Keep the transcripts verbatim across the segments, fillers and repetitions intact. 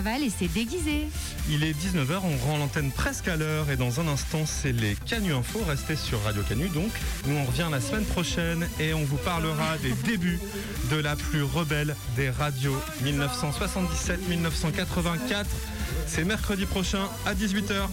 Val et c'est déguisé. Il est dix-neuf heures, on rend l'antenne presque à l'heure et dans un instant c'est les Canu Info. Restez sur Radio Canu donc. Nous on revient la semaine prochaine et on vous parlera des débuts de la plus rebelle des radios dix-neuf cent soixante-dix-sept dix-neuf cent quatre-vingt-quatre. C'est mercredi prochain à dix-huit heures.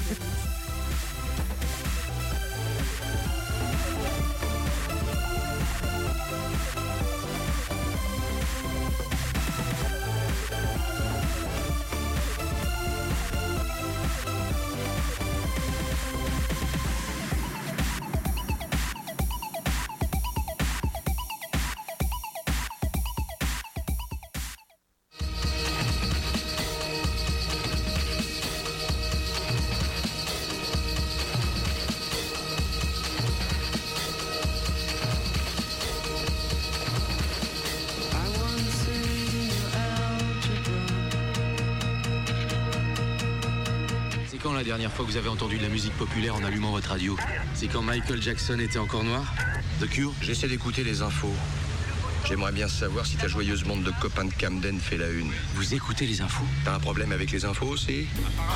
La dernière fois que vous avez entendu de la musique populaire en allumant votre radio? C'est quand Michael Jackson était encore noir? The Cure? J'essaie d'écouter les infos. J'aimerais bien savoir si ta joyeuse bande de copains de Camden fait la une. Vous écoutez les infos? T'as un problème avec les infos aussi?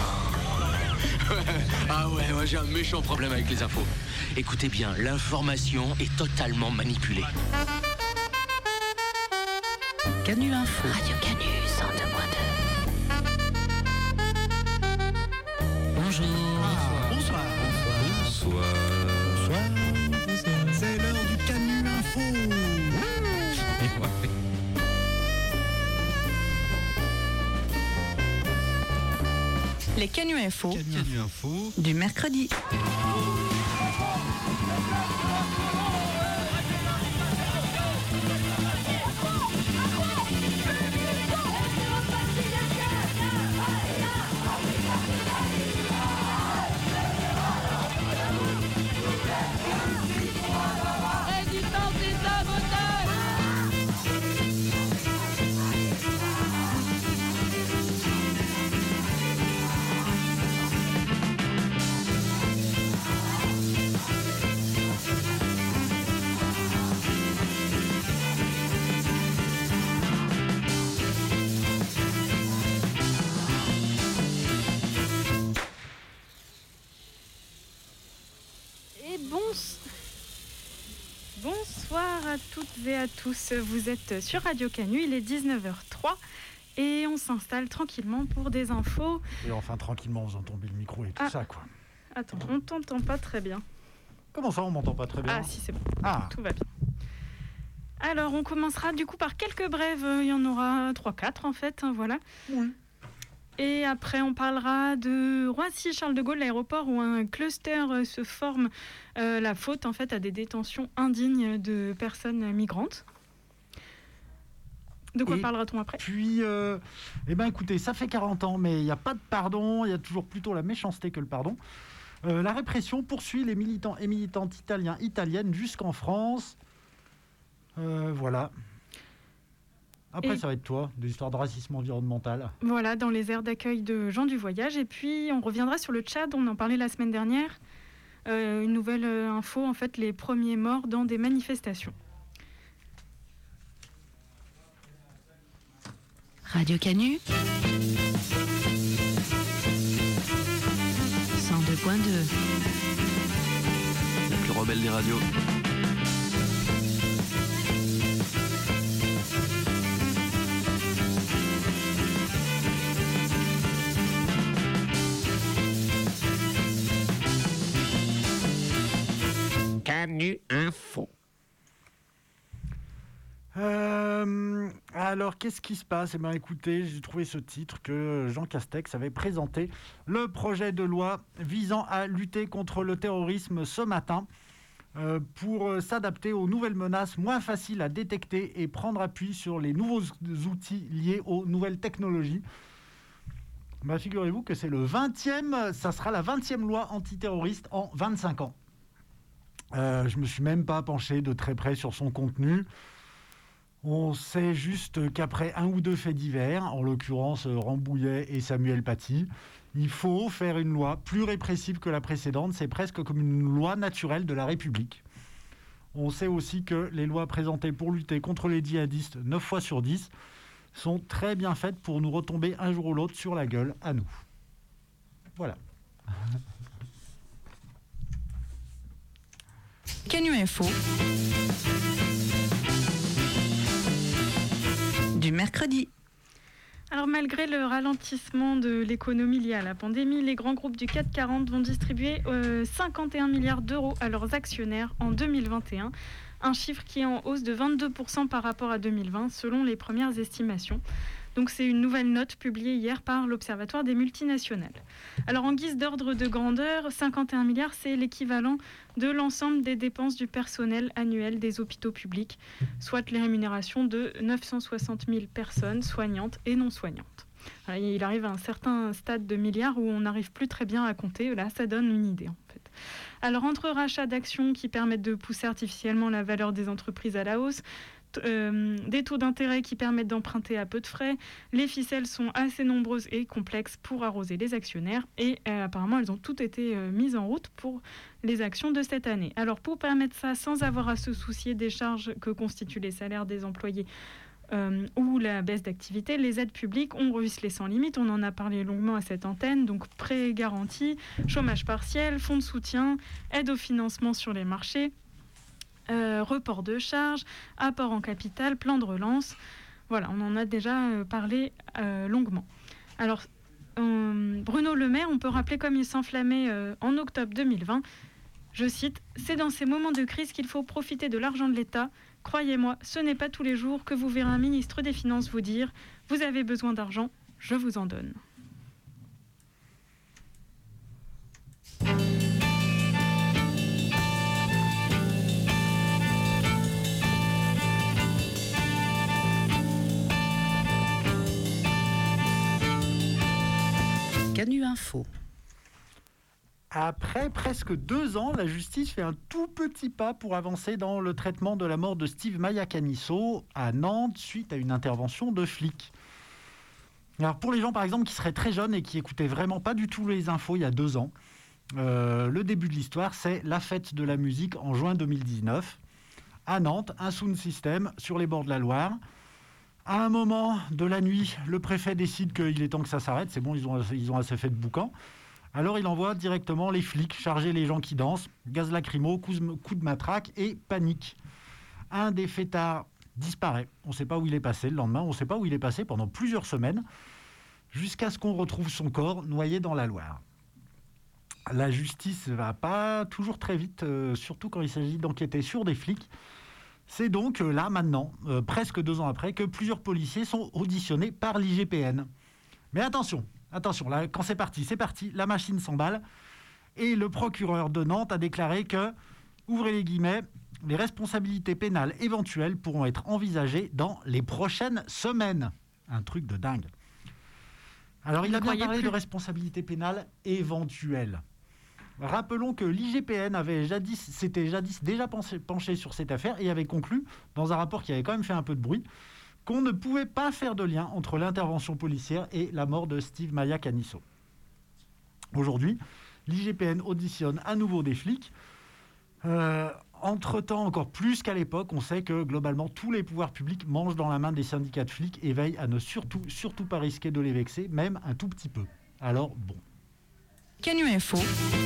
Ah ouais, moi j'ai un méchant problème avec les infos. Écoutez bien, l'information est totalement manipulée. Canu Info. Radio Canu, cent deux point deux. Bonjour. Ah, bonsoir. Bonsoir. Bonsoir. C'est l'heure du Canu Info. Les Canu Info. Canu Info. Du mercredi. Bonsoir à toutes et à tous, vous êtes sur Radio Canu, il est dix-neuf heures trois et on s'installe tranquillement pour des infos. Et enfin tranquillement en faisant tomber le micro et tout ah, ça quoi. Attends, on t'entend pas très bien. Comment ça on m'entend pas très bien? Ah si c'est bon, ah. Tout va bien. Alors on commencera du coup par quelques brèves, il y en aura trois quatre en fait, hein, voilà. Oui. Et après, on parlera de Roissy-Charles de Gaulle, l'aéroport où un cluster se forme. Euh, la faute, en fait, à des détentions indignes de personnes migrantes. De quoi Et parlera-t-on après? Puis, euh, eh ben, écoutez, ça fait quarante ans, mais il n'y a pas de pardon. Il y a toujours plutôt la méchanceté que le pardon. Euh, la répression poursuit les militants et militantes italiens, italiennes jusqu'en France. Euh, voilà. Après, et ça va être toi, des histoires de racisme environnemental. Voilà, dans les aires d'accueil de gens du voyage. Et puis, on reviendra sur le Tchad, on en parlait la semaine dernière. Euh, une nouvelle euh, info, en fait, les premiers morts dans des manifestations. Radio Canu. cent deux point deux. La plus rebelle des radios. Canu Info. Euh, alors, qu'est-ce qui se passe? Eh bien, écoutez, j'ai trouvé ce titre que Jean Castex avait présenté, le projet de loi visant à lutter contre le terrorisme ce matin, euh, pour s'adapter aux nouvelles menaces moins faciles à détecter et prendre appui sur les nouveaux outils liés aux nouvelles technologies. Bah, figurez-vous que c'est le vingtième, ça sera la vingtième loi antiterroriste en vingt-cinq ans. Euh, je ne me suis même pas penché de très près sur son contenu. On sait juste qu'après un ou deux faits divers, en l'occurrence Rambouillet et Samuel Paty, il faut faire une loi plus répressive que la précédente. C'est presque comme une loi naturelle de la République. On sait aussi que les lois présentées pour lutter contre les djihadistes, neuf fois sur dix, sont très bien faites pour nous retomber un jour ou l'autre sur la gueule à nous. Voilà. Canu Info du mercredi. Alors malgré le ralentissement de l'économie lié à la pandémie, les grands groupes du C A C quarante vont distribuer euh, cinquante et un milliards d'euros à leurs actionnaires en deux mille vingt et un, un chiffre qui est en hausse de vingt-deux pour cent par rapport à deux mille vingt selon les premières estimations. Donc c'est une nouvelle note publiée hier par l'Observatoire des multinationales. Alors en guise d'ordre de grandeur, cinquante et un milliards, c'est l'équivalent de l'ensemble des dépenses du personnel annuel des hôpitaux publics, soit les rémunérations de neuf cent soixante mille personnes soignantes et non soignantes. Alors, il arrive à un certain stade de milliards où on n'arrive plus très bien à compter. Là, ça donne une idée en fait. Alors entre rachats d'actions qui permettent de pousser artificiellement la valeur des entreprises à la hausse, Euh, des taux d'intérêt qui permettent d'emprunter à peu de frais. Les ficelles sont assez nombreuses et complexes pour arroser les actionnaires et euh, apparemment elles ont toutes été euh, mises en route pour les actions de cette année. Alors pour permettre ça sans avoir à se soucier des charges que constituent les salaires des employés euh, ou la baisse d'activité, les aides publiques ont ruisselé sans limite. On en a parlé longuement à cette antenne, donc prêts garantis, chômage partiel, fonds de soutien, aide au financement sur les marchés, Euh, report de charges, apport en capital, plan de relance. Voilà, on en a déjà euh, parlé euh, longuement. Alors, euh, Bruno Le Maire, on peut rappeler comme il s'enflammait euh, en octobre deux mille vingt. Je cite, « C'est dans ces moments de crise qu'il faut profiter de l'argent de l'État. Croyez-moi, ce n'est pas tous les jours que vous verrez un ministre des Finances vous dire « Vous avez besoin d'argent, je vous en donne ». Canu Info. Après presque deux ans, la justice fait un tout petit pas pour avancer dans le traitement de la mort de Steve Mayakanisso à Nantes suite à une intervention de flics. Alors pour les gens par exemple qui seraient très jeunes et qui écoutaient vraiment pas du tout les infos il y a deux ans, euh, le début de l'histoire c'est la fête de la musique en juin deux mille dix-neuf. À Nantes, un sound system sur les bords de la Loire. À un moment de la nuit, le préfet décide qu'il est temps que ça s'arrête. C'est bon, ils ont, ils ont assez fait de boucan. Alors il envoie directement les flics charger les gens qui dansent, gaz lacrymo, coups de matraque et panique. Un des fêtards disparaît. On ne sait pas où il est passé le lendemain, on ne sait pas où il est passé pendant plusieurs semaines, jusqu'à ce qu'on retrouve son corps noyé dans la Loire. La justice ne va pas toujours très vite, euh, surtout quand il s'agit d'enquêter sur des flics. C'est donc euh, là, maintenant, euh, presque deux ans après, que plusieurs policiers sont auditionnés par l'I G P N. Mais attention, attention, là, quand c'est parti, c'est parti, la machine s'emballe. Et le procureur de Nantes a déclaré que, ouvrez les guillemets, les responsabilités pénales éventuelles pourront être envisagées dans les prochaines semaines. Un truc de dingue. Alors, il a bien parlé de responsabilités pénales éventuelles. Rappelons que l'I G P N avait jadis, s'était jadis déjà penché, penché sur cette affaire et avait conclu, dans un rapport qui avait quand même fait un peu de bruit, qu'on ne pouvait pas faire de lien entre l'intervention policière et la mort de Steve Mayakanisso. Aujourd'hui, l'I G P N auditionne à nouveau des flics. Euh, entre-temps, encore plus qu'à l'époque, on sait que globalement, tous les pouvoirs publics mangent dans la main des syndicats de flics et veillent à ne surtout, surtout pas risquer de les vexer, même un tout petit peu. Alors, bon. Canu Info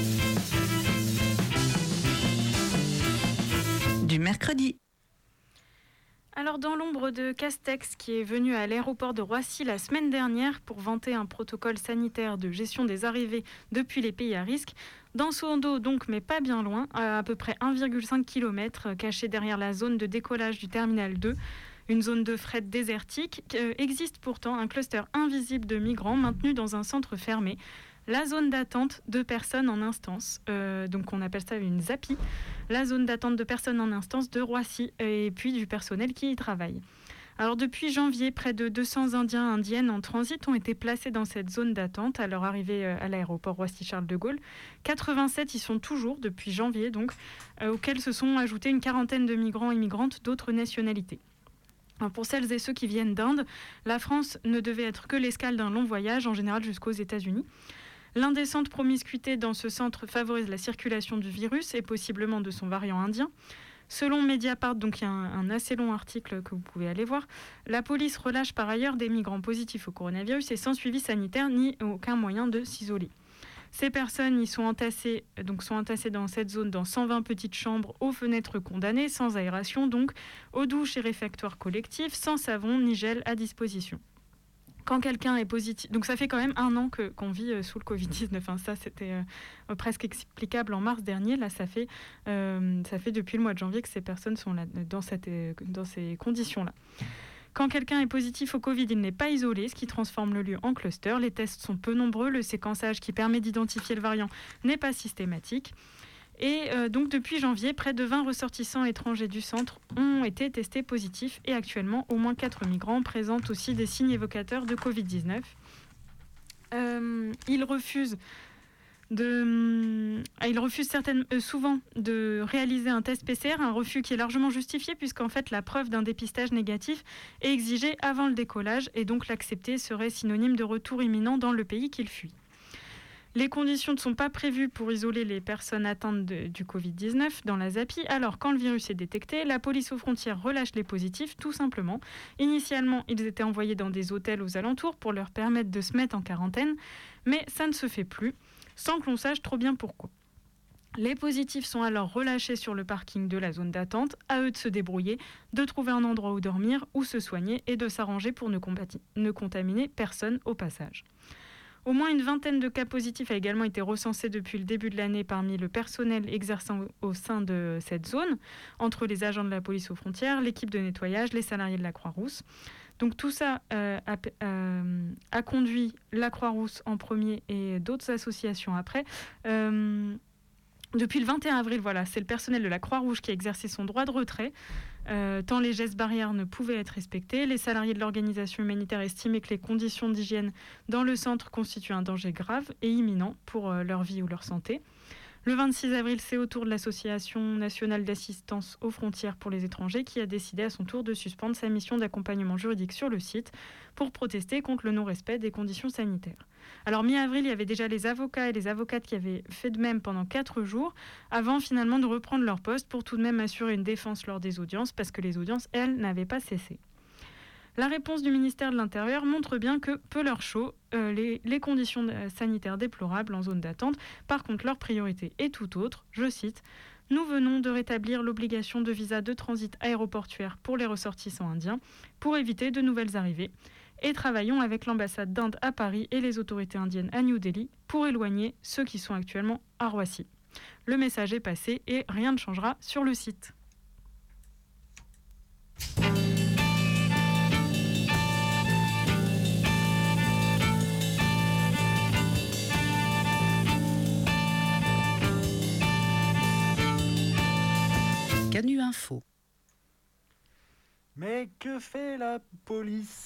du mercredi. Alors dans l'ombre de Castex qui est venu à l'aéroport de Roissy la semaine dernière pour vanter un protocole sanitaire de gestion des arrivées depuis les pays à risque, dans son dos donc mais pas bien loin, à à peu près un virgule cinq kilomètres caché derrière la zone de décollage du terminal deux, une zone de fret désertique, euh, existe pourtant un cluster invisible de migrants maintenus dans un centre fermé. La zone d'attente de personnes en instance, euh, donc on appelle ça une ZAPI, la zone d'attente de personnes en instance de Roissy et puis du personnel qui y travaille. Alors depuis janvier, près de deux cents Indiens indiennes en transit ont été placés dans cette zone d'attente à leur arrivée à l'aéroport Roissy-Charles de Gaulle. quatre-vingt-sept y sont toujours depuis janvier, donc, euh, auxquels se sont ajoutés une quarantaine de migrants et migrantes d'autres nationalités. Alors pour celles et ceux qui viennent d'Inde, la France ne devait être que l'escale d'un long voyage, en général jusqu'aux États-Unis. L'indécente promiscuité dans ce centre favorise la circulation du virus et possiblement de son variant indien. Selon Mediapart, donc il y a un, un assez long article que vous pouvez aller voir, la police relâche par ailleurs des migrants positifs au coronavirus et sans suivi sanitaire ni aucun moyen de s'isoler. Ces personnes y sont entassées, donc sont entassées dans cette zone dans cent vingt petites chambres aux fenêtres condamnées, sans aération, donc aux douches et réfectoires collectifs, sans savon ni gel à disposition. Quand quelqu'un est positif, donc ça fait quand même un an que, qu'on vit euh, sous le covid dix-neuf, hein. Ça c'était euh, presque explicable en mars dernier, là ça fait, euh, ça fait depuis le mois de janvier que ces personnes sont là, dans, cette, euh, dans ces conditions-là. Quand quelqu'un est positif au Covid, il n'est pas isolé, ce qui transforme le lieu en cluster. Les tests sont peu nombreux, le séquençage qui permet d'identifier le variant n'est pas systématique. Et euh, donc depuis janvier, près de vingt ressortissants étrangers du centre ont été testés positifs et actuellement, au moins quatre migrants présentent aussi des signes évocateurs de covid dix-neuf. Euh, ils refusent De, il refuse certaines, euh, souvent de réaliser un test P C R, un refus qui est largement justifié puisqu'en fait la preuve d'un dépistage négatif est exigée avant le décollage et donc l'accepter serait synonyme de retour imminent dans le pays qu'il fuit. Les conditions ne sont pas prévues pour isoler les personnes atteintes de, du covid dix-neuf dans la ZAPI. Alors, quand le virus est détecté, la police aux frontières relâche les positifs, tout simplement. Initialement, ils étaient envoyés dans des hôtels aux alentours pour leur permettre de se mettre en quarantaine, mais ça ne se fait plus, sans que l'on sache trop bien pourquoi. Les positifs sont alors relâchés sur le parking de la zone d'attente, à eux de se débrouiller, de trouver un endroit où dormir, où se soigner et de s'arranger pour ne, compati- ne contaminer personne au passage. Au moins une vingtaine de cas positifs a également été recensés depuis le début de l'année parmi le personnel exerçant au sein de cette zone, entre les agents de la police aux frontières, l'équipe de nettoyage, les salariés de la Croix-Rousse. Donc tout ça euh, a, euh, a conduit la Croix-Rousse en premier et d'autres associations après. Euh, depuis le vingt et un avril, voilà, c'est le personnel de la Croix-Rouge qui a exercé son droit de retrait, euh, tant les gestes barrières ne pouvaient être respectés. Les salariés de l'organisation humanitaire estimaient que les conditions d'hygiène dans le centre constituent un danger grave et imminent pour euh, leur vie ou leur santé. Le vingt-six avril, c'est au tour de l'Association nationale d'assistance aux frontières pour les étrangers qui a décidé à son tour de suspendre sa mission d'accompagnement juridique sur le site pour protester contre le non-respect des conditions sanitaires. Alors mi-avril, il y avait déjà les avocats et les avocates qui avaient fait de même pendant quatre jours avant finalement de reprendre leur poste pour tout de même assurer une défense lors des audiences parce que les audiences, elles, n'avaient pas cessé. La réponse du ministère de l'Intérieur montre bien que peu leur chaud, euh, les, les conditions sanitaires déplorables en zone d'attente. Par contre, leur priorité est tout autre. Je cite, « Nous venons de rétablir l'obligation de visa de transit aéroportuaire pour les ressortissants indiens pour éviter de nouvelles arrivées et travaillons avec l'ambassade d'Inde à Paris et les autorités indiennes à New Delhi pour éloigner ceux qui sont actuellement à Roissy. » Le message est passé et rien ne changera sur le site. Canu Info. Mais que fait la police ?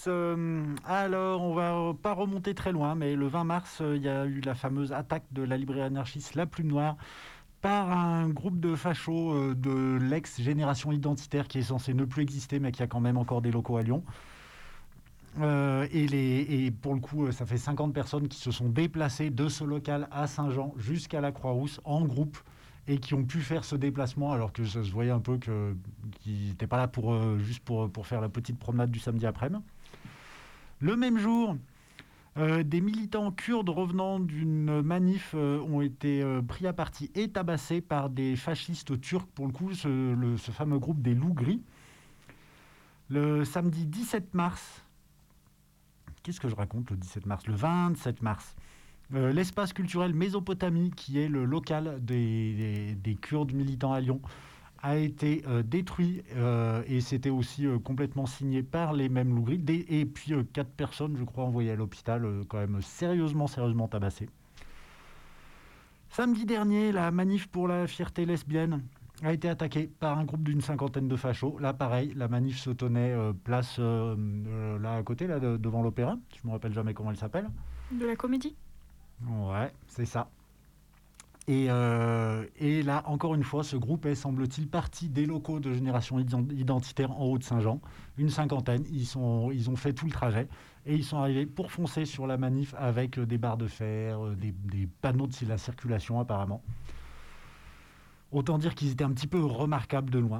euh, Alors, on va pas remonter très loin, mais le vingt mars, il euh, y a eu la fameuse attaque de la librairie anarchiste La Plume Noire par un groupe de fachos euh, de l'ex-génération identitaire qui est censé ne plus exister, mais qui a quand même encore des locaux à Lyon. Euh, et, les, et pour le coup, ça fait cinquante personnes qui se sont déplacées de ce local à Saint-Jean jusqu'à la Croix-Rousse en groupe et qui ont pu faire ce déplacement alors que ça se voyait un peu que, qu'ils n'étaient pas là pour, euh, juste pour, pour faire la petite promenade du samedi après-midi. Le même jour, euh, des militants kurdes revenant d'une manif euh, ont été euh, pris à partie et tabassés par des fascistes turcs, pour le coup, ce, le, ce fameux groupe des loups gris. Le samedi dix-sept mars, qu'est-ce que je raconte le dix-sept mars ? Le vingt-sept mars, Euh, l'espace culturel Mésopotamie, qui est le local des, des, des Kurdes militants à Lyon, a été euh, détruit euh, et c'était aussi euh, complètement signé par les mêmes loups gris. Des, et puis euh, quatre personnes, je crois, envoyées à l'hôpital, euh, quand même sérieusement, sérieusement tabassées. Samedi dernier, la manif pour la fierté lesbienne a été attaquée par un groupe d'une cinquantaine de fachos. Là, pareil, la manif se tenait euh, place euh, euh, là à côté, là, de, devant l'Opéra. Je ne me rappelle jamais comment elle s'appelle. De la Comédie ? Ouais, c'est ça. Et, euh, et là, encore une fois, ce groupe est, semble-t-il, parti des locaux de Génération Identitaire en Haut-de-Saint-Jean. Une cinquantaine, ils, sont, ils ont fait tout le trajet et ils sont arrivés pour foncer sur la manif avec des barres de fer, des, des panneaux de la circulation apparemment. Autant dire qu'ils étaient un petit peu remarquables de loin.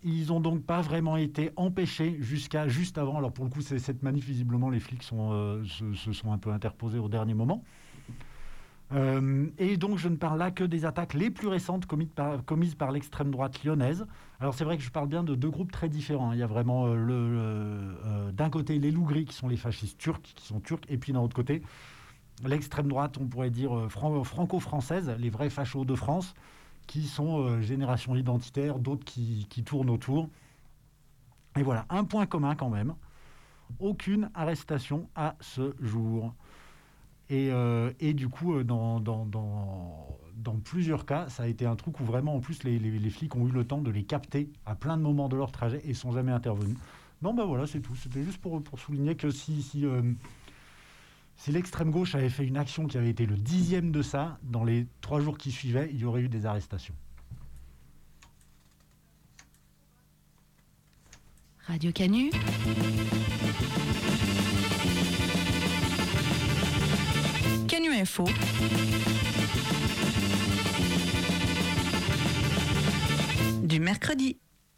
Ils n'ont donc pas vraiment été empêchés jusqu'à juste avant. Alors pour le coup, c'est cette manif, visiblement, les flics sont, euh, se, se sont un peu interposés au dernier moment. Euh, et donc je ne parle là que des attaques les plus récentes commises par, commises par l'extrême droite lyonnaise. Alors c'est vrai que je parle bien de deux groupes très différents. Il y a vraiment euh, le, euh, d'un côté les loups gris qui sont les fascistes turcs, qui sont turcs, et puis d'un autre côté l'extrême droite, on pourrait dire euh, fran- franco-française, les vrais fachos de France, qui sont euh, génération identitaire, d'autres qui, qui tournent autour. Et voilà, un point commun quand même, aucune arrestation à ce jour. Et, euh, et du coup, dans, dans, dans, dans plusieurs cas, ça a été un truc où vraiment, en plus, les, les, les flics ont eu le temps de les capter à plein de moments de leur trajet et ne sont jamais intervenus. Non, ben voilà, c'est tout. C'était juste pour, pour souligner que si, si, euh, si l'extrême gauche avait fait une action qui avait été le dixième de ça, dans les trois jours qui suivaient, il y aurait eu des arrestations. Radio Canu. Canu Info. Du mercredi.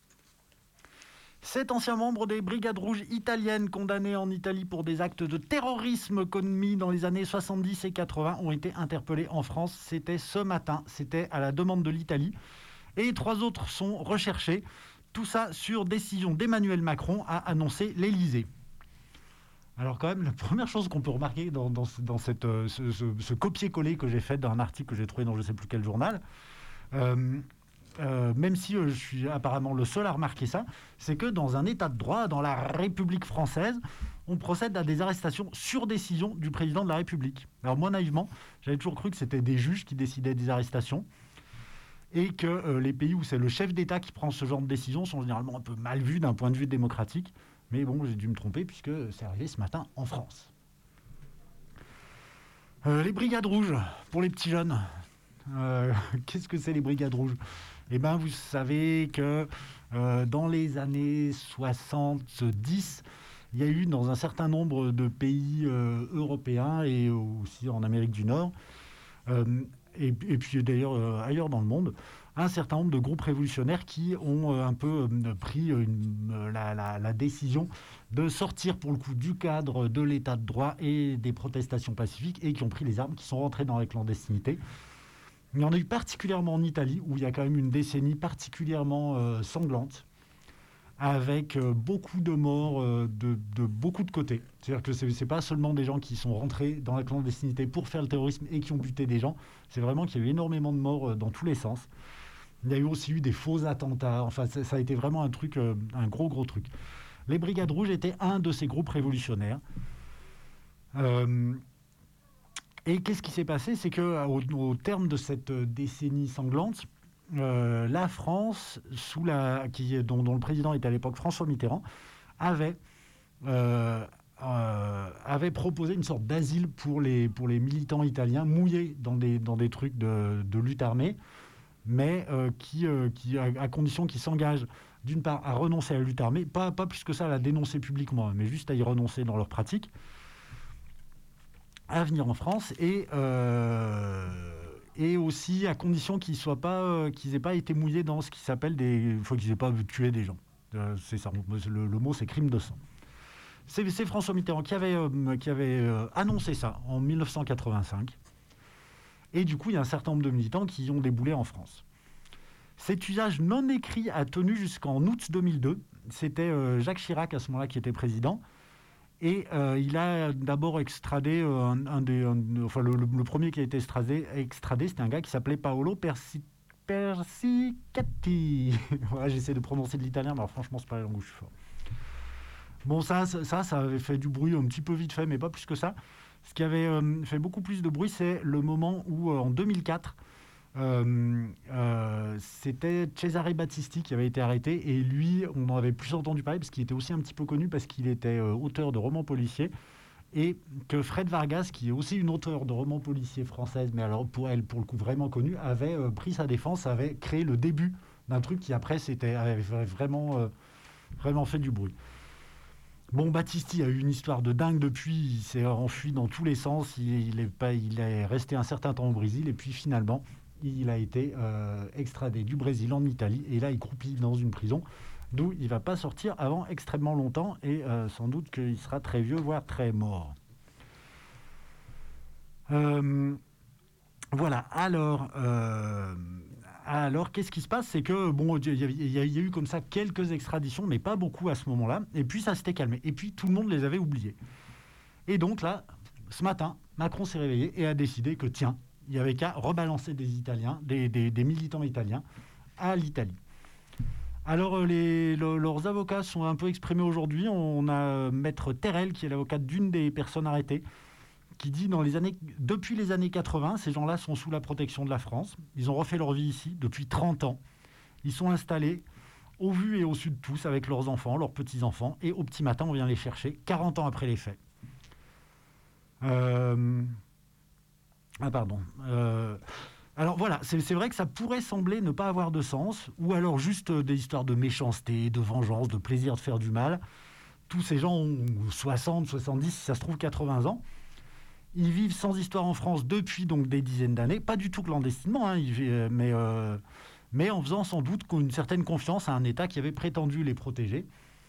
Sept anciens membres des Brigades Rouges italiennes condamnés en Italie pour des actes de terrorisme commis dans les années soixante-dix et quatre-vingts ont été interpellés en France. C'était ce matin, c'était à la demande de l'Italie. Et trois autres sont recherchés. Tout ça sur décision d'Emmanuel Macron, a annoncé l'Élysée. Alors quand même, la première chose qu'on peut remarquer dans, dans, dans cette, ce, ce, ce copier-coller que j'ai fait d'un article que j'ai trouvé dans je ne sais plus quel journal, euh, euh, même si euh, je suis apparemment le seul à remarquer ça, c'est que dans un état de droit, dans la République française, on procède à des arrestations sur décision du président de la République. Alors moi, naïvement, j'avais toujours cru que c'était des juges qui décidaient des arrestations et que euh, les pays où c'est le chef d'État qui prend ce genre de décision sont généralement un peu mal vus d'un point de vue démocratique. Mais bon, j'ai dû me tromper puisque c'est arrivé ce matin en France. Euh, les Brigades Rouges, pour les petits jeunes. Euh, qu'est-ce que c'est les Brigades Rouges ? Eh bien, vous savez que euh, dans les années soixante-dix, il y a eu dans un certain nombre de pays euh, européens et aussi en Amérique du Nord, euh, et, et puis d'ailleurs euh, ailleurs dans le monde, un certain nombre de groupes révolutionnaires qui ont euh, un peu euh, pris une, euh, la, la, la décision de sortir pour le coup du cadre de l'état de droit et des protestations pacifiques et qui ont pris les armes, qui sont rentrés dans la clandestinité. Il y en a eu particulièrement en Italie, où il y a quand même une décennie particulièrement euh, sanglante, avec euh, beaucoup de morts euh, de, de beaucoup de côtés. C'est-à-dire que ce n'est pas seulement des gens qui sont rentrés dans la clandestinité pour faire le terrorisme et qui ont buté des gens, c'est vraiment qu'il y a eu énormément de morts euh, dans tous les sens. Il y a eu aussi eu des faux attentats. Enfin, ça, ça a été vraiment un truc, euh, un gros, gros truc. Les Brigades Rouges étaient un de ces groupes révolutionnaires. Euh, et qu'est-ce qui s'est passé ? C'est qu'au au terme de cette décennie sanglante, euh, la France, sous la, qui, dont, dont le président était à l'époque François Mitterrand, avait, euh, euh, avait proposé une sorte d'asile pour les, pour les militants italiens mouillés dans des, dans des trucs de, de lutte armée, mais euh, qui, euh, qui, à, à condition qu'ils s'engagent, d'une part, à renoncer à la lutte armée, pas, pas plus que ça à la dénoncer publiquement, mais juste à y renoncer dans leur pratique, à venir en France, et, euh, et aussi à condition qu'ils soient pas, euh, qu'ils n'aient pas été mouillés dans ce qui s'appelle des... Il faut qu'ils n'aient pas tué des gens. Euh, c'est ça, le, le mot, c'est crime de sang. C'est, c'est François Mitterrand qui avait, euh, qui avait euh, annoncé ça en dix-neuf cent quatre-vingt-cinq. Et du coup, il y a un certain nombre de militants qui ont déboulé en France. Cet usage non écrit a tenu jusqu'en août deux mille deux. C'était euh, Jacques Chirac, à ce moment-là, qui était président. Et euh, il a d'abord extradé, euh, un, un des, un, enfin, le, le, le premier qui a été extradé, extradé c'était un gars qui s'appelait Paolo Persi, Persicati. Voilà, j'essaie de prononcer de l'italien, mais alors, franchement, c'est pas la langue où je suis fort. Bon, ça, ça, ça avait fait du bruit un petit peu vite fait, mais pas plus que ça. Ce qui avait euh, fait beaucoup plus de bruit, c'est le moment où, euh, en deux mille quatre, euh, euh, c'était Cesare Battisti qui avait été arrêté. Et lui, on n'en avait plus entendu parler parce qu'il était aussi un petit peu connu parce qu'il était euh, auteur de romans policiers. Et que Fred Vargas, qui est aussi une auteure de romans policiers française, mais alors pour elle, pour le coup, vraiment connue, avait euh, pris sa défense, avait créé le début d'un truc qui, après, c'était, avait vraiment, euh, vraiment fait du bruit. Bon, Battisti a eu une histoire de dingue depuis, il s'est enfui dans tous les sens, il, il, est, pas, il est resté un certain temps au Brésil, et puis finalement, il a été euh, extradé du Brésil en Italie, et là, il croupit dans une prison D'où il ne va pas sortir avant extrêmement longtemps et euh, sans doute qu'il sera très vieux, voire très mort. Euh, voilà, alors, euh, alors qu'est-ce qui se passe? C'est que, bon, il y, y, y a eu comme ça quelques extraditions, mais pas beaucoup à ce moment-là, et puis ça s'était calmé, et puis tout le monde les avait oubliés. Et donc là, ce matin, Macron s'est réveillé et a décidé que, tiens, il n'y avait qu'à rebalancer des Italiens, des, des, des militants italiens à l'Italie. Alors, les, le, leurs avocats sont un peu exprimés aujourd'hui. On a Maître Terrel, qui est l'avocate d'une des personnes arrêtées, qui dit dans les années, depuis les années quatre-vingts, ces gens-là sont sous la protection de la France. Ils ont refait leur vie ici depuis trente ans. Ils sont installés au vu et au su de tous avec leurs enfants, leurs petits-enfants. Et au petit matin, on vient les chercher, quarante ans après les faits. Euh... Ah pardon. Euh... Alors voilà, c'est, c'est vrai que ça pourrait sembler ne pas avoir de sens, ou alors juste des histoires de méchanceté, de vengeance, de plaisir de faire du mal. Tous ces gens ont soixante, soixante-dix, si ça se trouve quatre-vingts ans. Ils vivent sans histoire en France depuis donc des dizaines d'années, pas du tout clandestinement, hein, ils, mais, euh, mais en faisant sans doute une certaine confiance à un État qui avait prétendu les protéger.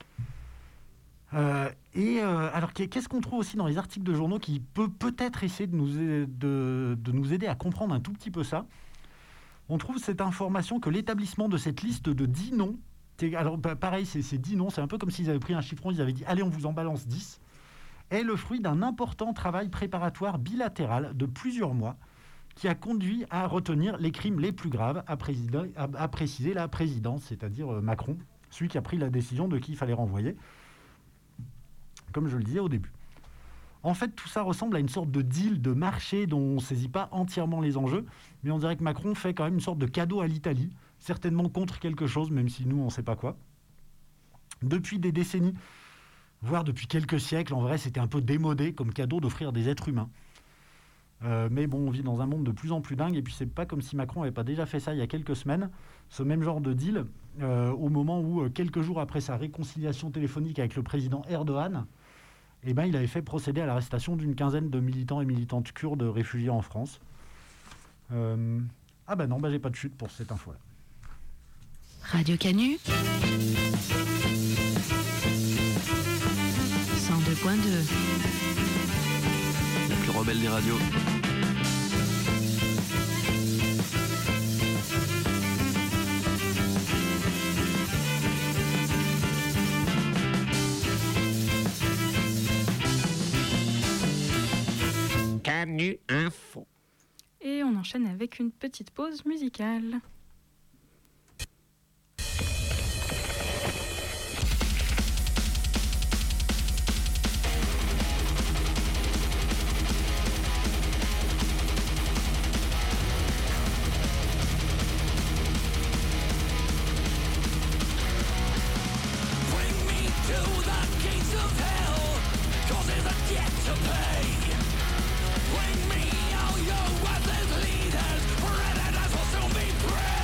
Euh, et euh, alors qu'est-ce qu'on trouve aussi dans les articles de journaux qui peut peut-être essayer de nous, de, de nous aider à comprendre un tout petit peu ça? On trouve cette information que l'établissement de cette liste de dix noms, alors pareil, c'est, c'est dix noms, c'est un peu comme s'ils avaient pris un chiffron, ils avaient dit allez, on vous en balance dix, est le fruit d'un important travail préparatoire bilatéral de plusieurs mois qui a conduit à retenir les crimes les plus graves, à, présider, à, à préciser la présidence, c'est-à-dire Macron, celui qui a pris la décision de qui il fallait renvoyer, comme je le disais au début. En fait, tout ça ressemble à une sorte de deal, de marché dont on ne saisit pas entièrement les enjeux, mais on dirait que Macron fait quand même une sorte de cadeau à l'Italie, certainement contre quelque chose, même si nous, on ne sait pas quoi. Depuis des décennies, voire depuis quelques siècles, en vrai, c'était un peu démodé comme cadeau d'offrir des êtres humains. Euh, mais bon, on vit dans un monde de plus en plus dingue, et puis c'est pas comme si Macron n'avait pas déjà fait ça il y a quelques semaines, ce même genre de deal, euh, au moment où, euh, quelques jours après sa réconciliation téléphonique avec le président Erdogan, eh ben, il avait fait procéder à l'arrestation d'une quinzaine de militants et militantes kurdes réfugiés en France. Euh... Ah ben non, ben j'ai pas de chute pour cette info-là. Radio Canu cent deux point deux. La plus rebelle des radios. Canu Info. Et on enchaîne avec une petite pause musicale. Bring me all your worthless leaders, predators will soon be prey.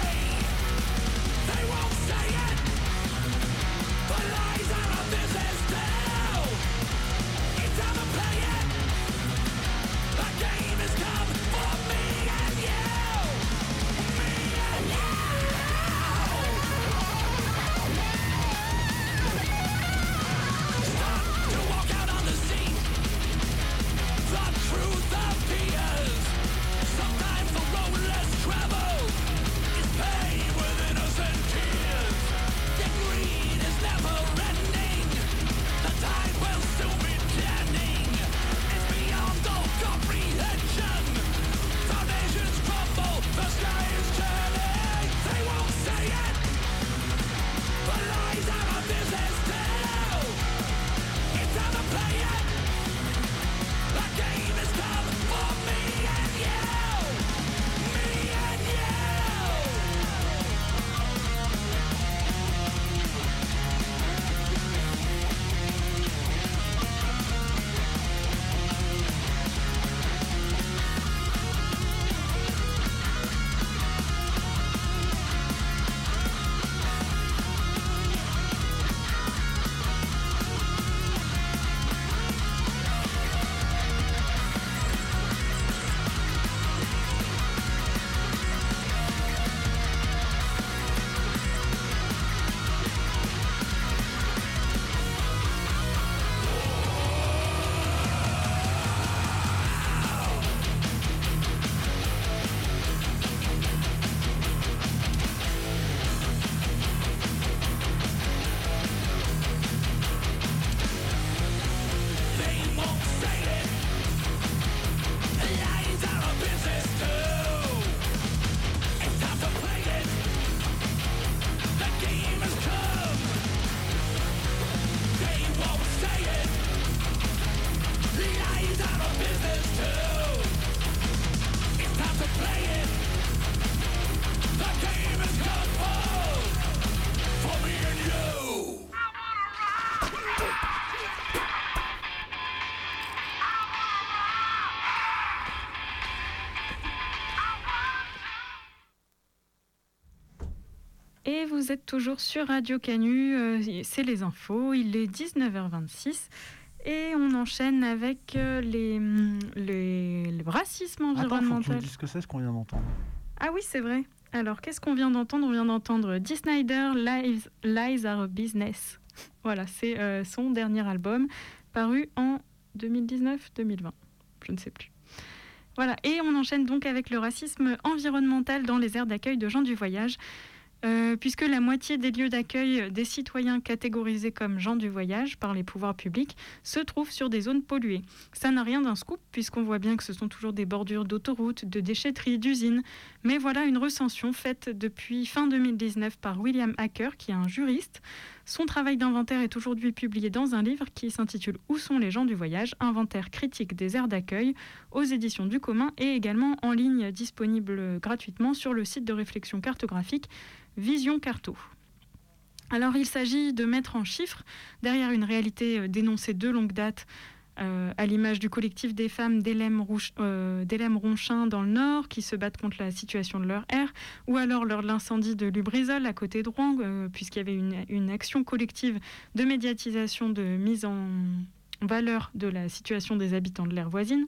Et vous êtes toujours sur Radio Canu, euh, c'est les infos, il est dix-neuf heures vingt-six et on enchaîne avec euh, les, les, le racisme environnemental. Attends, faut que tu me dises ce que c'est ce qu'on vient d'entendre. Ah oui, c'est vrai. Alors, qu'est-ce qu'on vient d'entendre ? On vient d'entendre Dee Snider, Lies, Lies Are a Business. Voilà, c'est euh, son dernier album, paru en deux mille dix-neuf deux mille vingt, je ne sais plus. Voilà, et on enchaîne donc avec le racisme environnemental dans les aires d'accueil de gens du voyage. Euh, puisque la moitié des lieux d'accueil des citoyens catégorisés comme gens du voyage par les pouvoirs publics se trouvent sur des zones polluées. Ça n'a rien d'un scoop, puisqu'on voit bien que ce sont toujours des bordures d'autoroutes, de déchetteries, d'usines. Mais voilà une recension faite depuis fin deux mille dix-neuf par William Hacker, qui est un juriste. Son travail d'inventaire est aujourd'hui publié dans un livre qui s'intitule « Où sont les gens du voyage ? Inventaire critique des aires d'accueil » aux éditions du commun et également en ligne disponible gratuitement sur le site de réflexion cartographique Vision Carto. Alors il s'agit de mettre en chiffres, derrière une réalité dénoncée de longue date, euh, à l'image du collectif des femmes d'Hélène euh, Ronchin dans le Nord, qui se battent contre la situation de leur air, ou alors lors de l'incendie de Lubrizol à côté de Rouen, euh, puisqu'il y avait une, une action collective de médiatisation, de mise en valeur de la situation des habitants de l'aire voisine.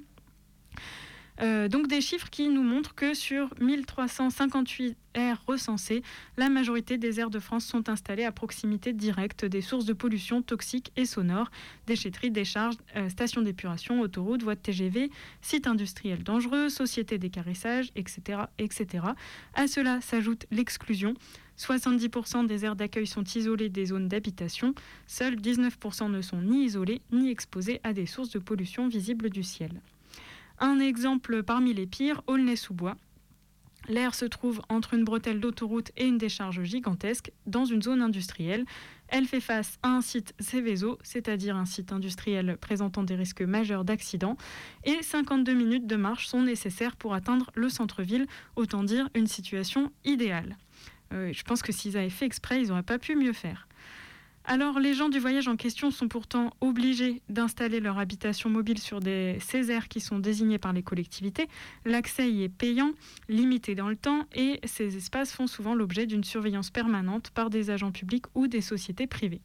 Euh, donc des chiffres qui nous montrent que sur mille trois cent cinquante-huit aires recensées, la majorité des aires de France sont installées à proximité directe des sources de pollution toxiques et sonores, déchetteries, décharges, euh, stations d'épuration, autoroutes, voies de T G V, sites industriels dangereux, sociétés d'équarrissage, et cetera, et cetera. À cela s'ajoute l'exclusion. soixante-dix pour cent des aires d'accueil sont isolées des zones d'habitation. Seuls dix-neuf pour cent ne sont ni isolés ni exposés à des sources de pollution visibles du ciel. Un exemple parmi les pires, Aulnay-sous-Bois. L'aire se trouve entre une bretelle d'autoroute et une décharge gigantesque dans une zone industrielle. Elle fait face à un site Seveso, c'est-à-dire un site industriel présentant des risques majeurs d'accident, et cinquante-deux minutes de marche sont nécessaires pour atteindre le centre-ville, autant dire une situation idéale. Euh, je pense que s'ils avaient fait exprès, ils n'auraient pas pu mieux faire. Alors, les gens du voyage en question sont pourtant obligés d'installer leur habitation mobile sur des, ces aires qui sont désignées par les collectivités. L'accès y est payant, limité dans le temps, et ces espaces font souvent l'objet d'une surveillance permanente par des agents publics ou des sociétés privées.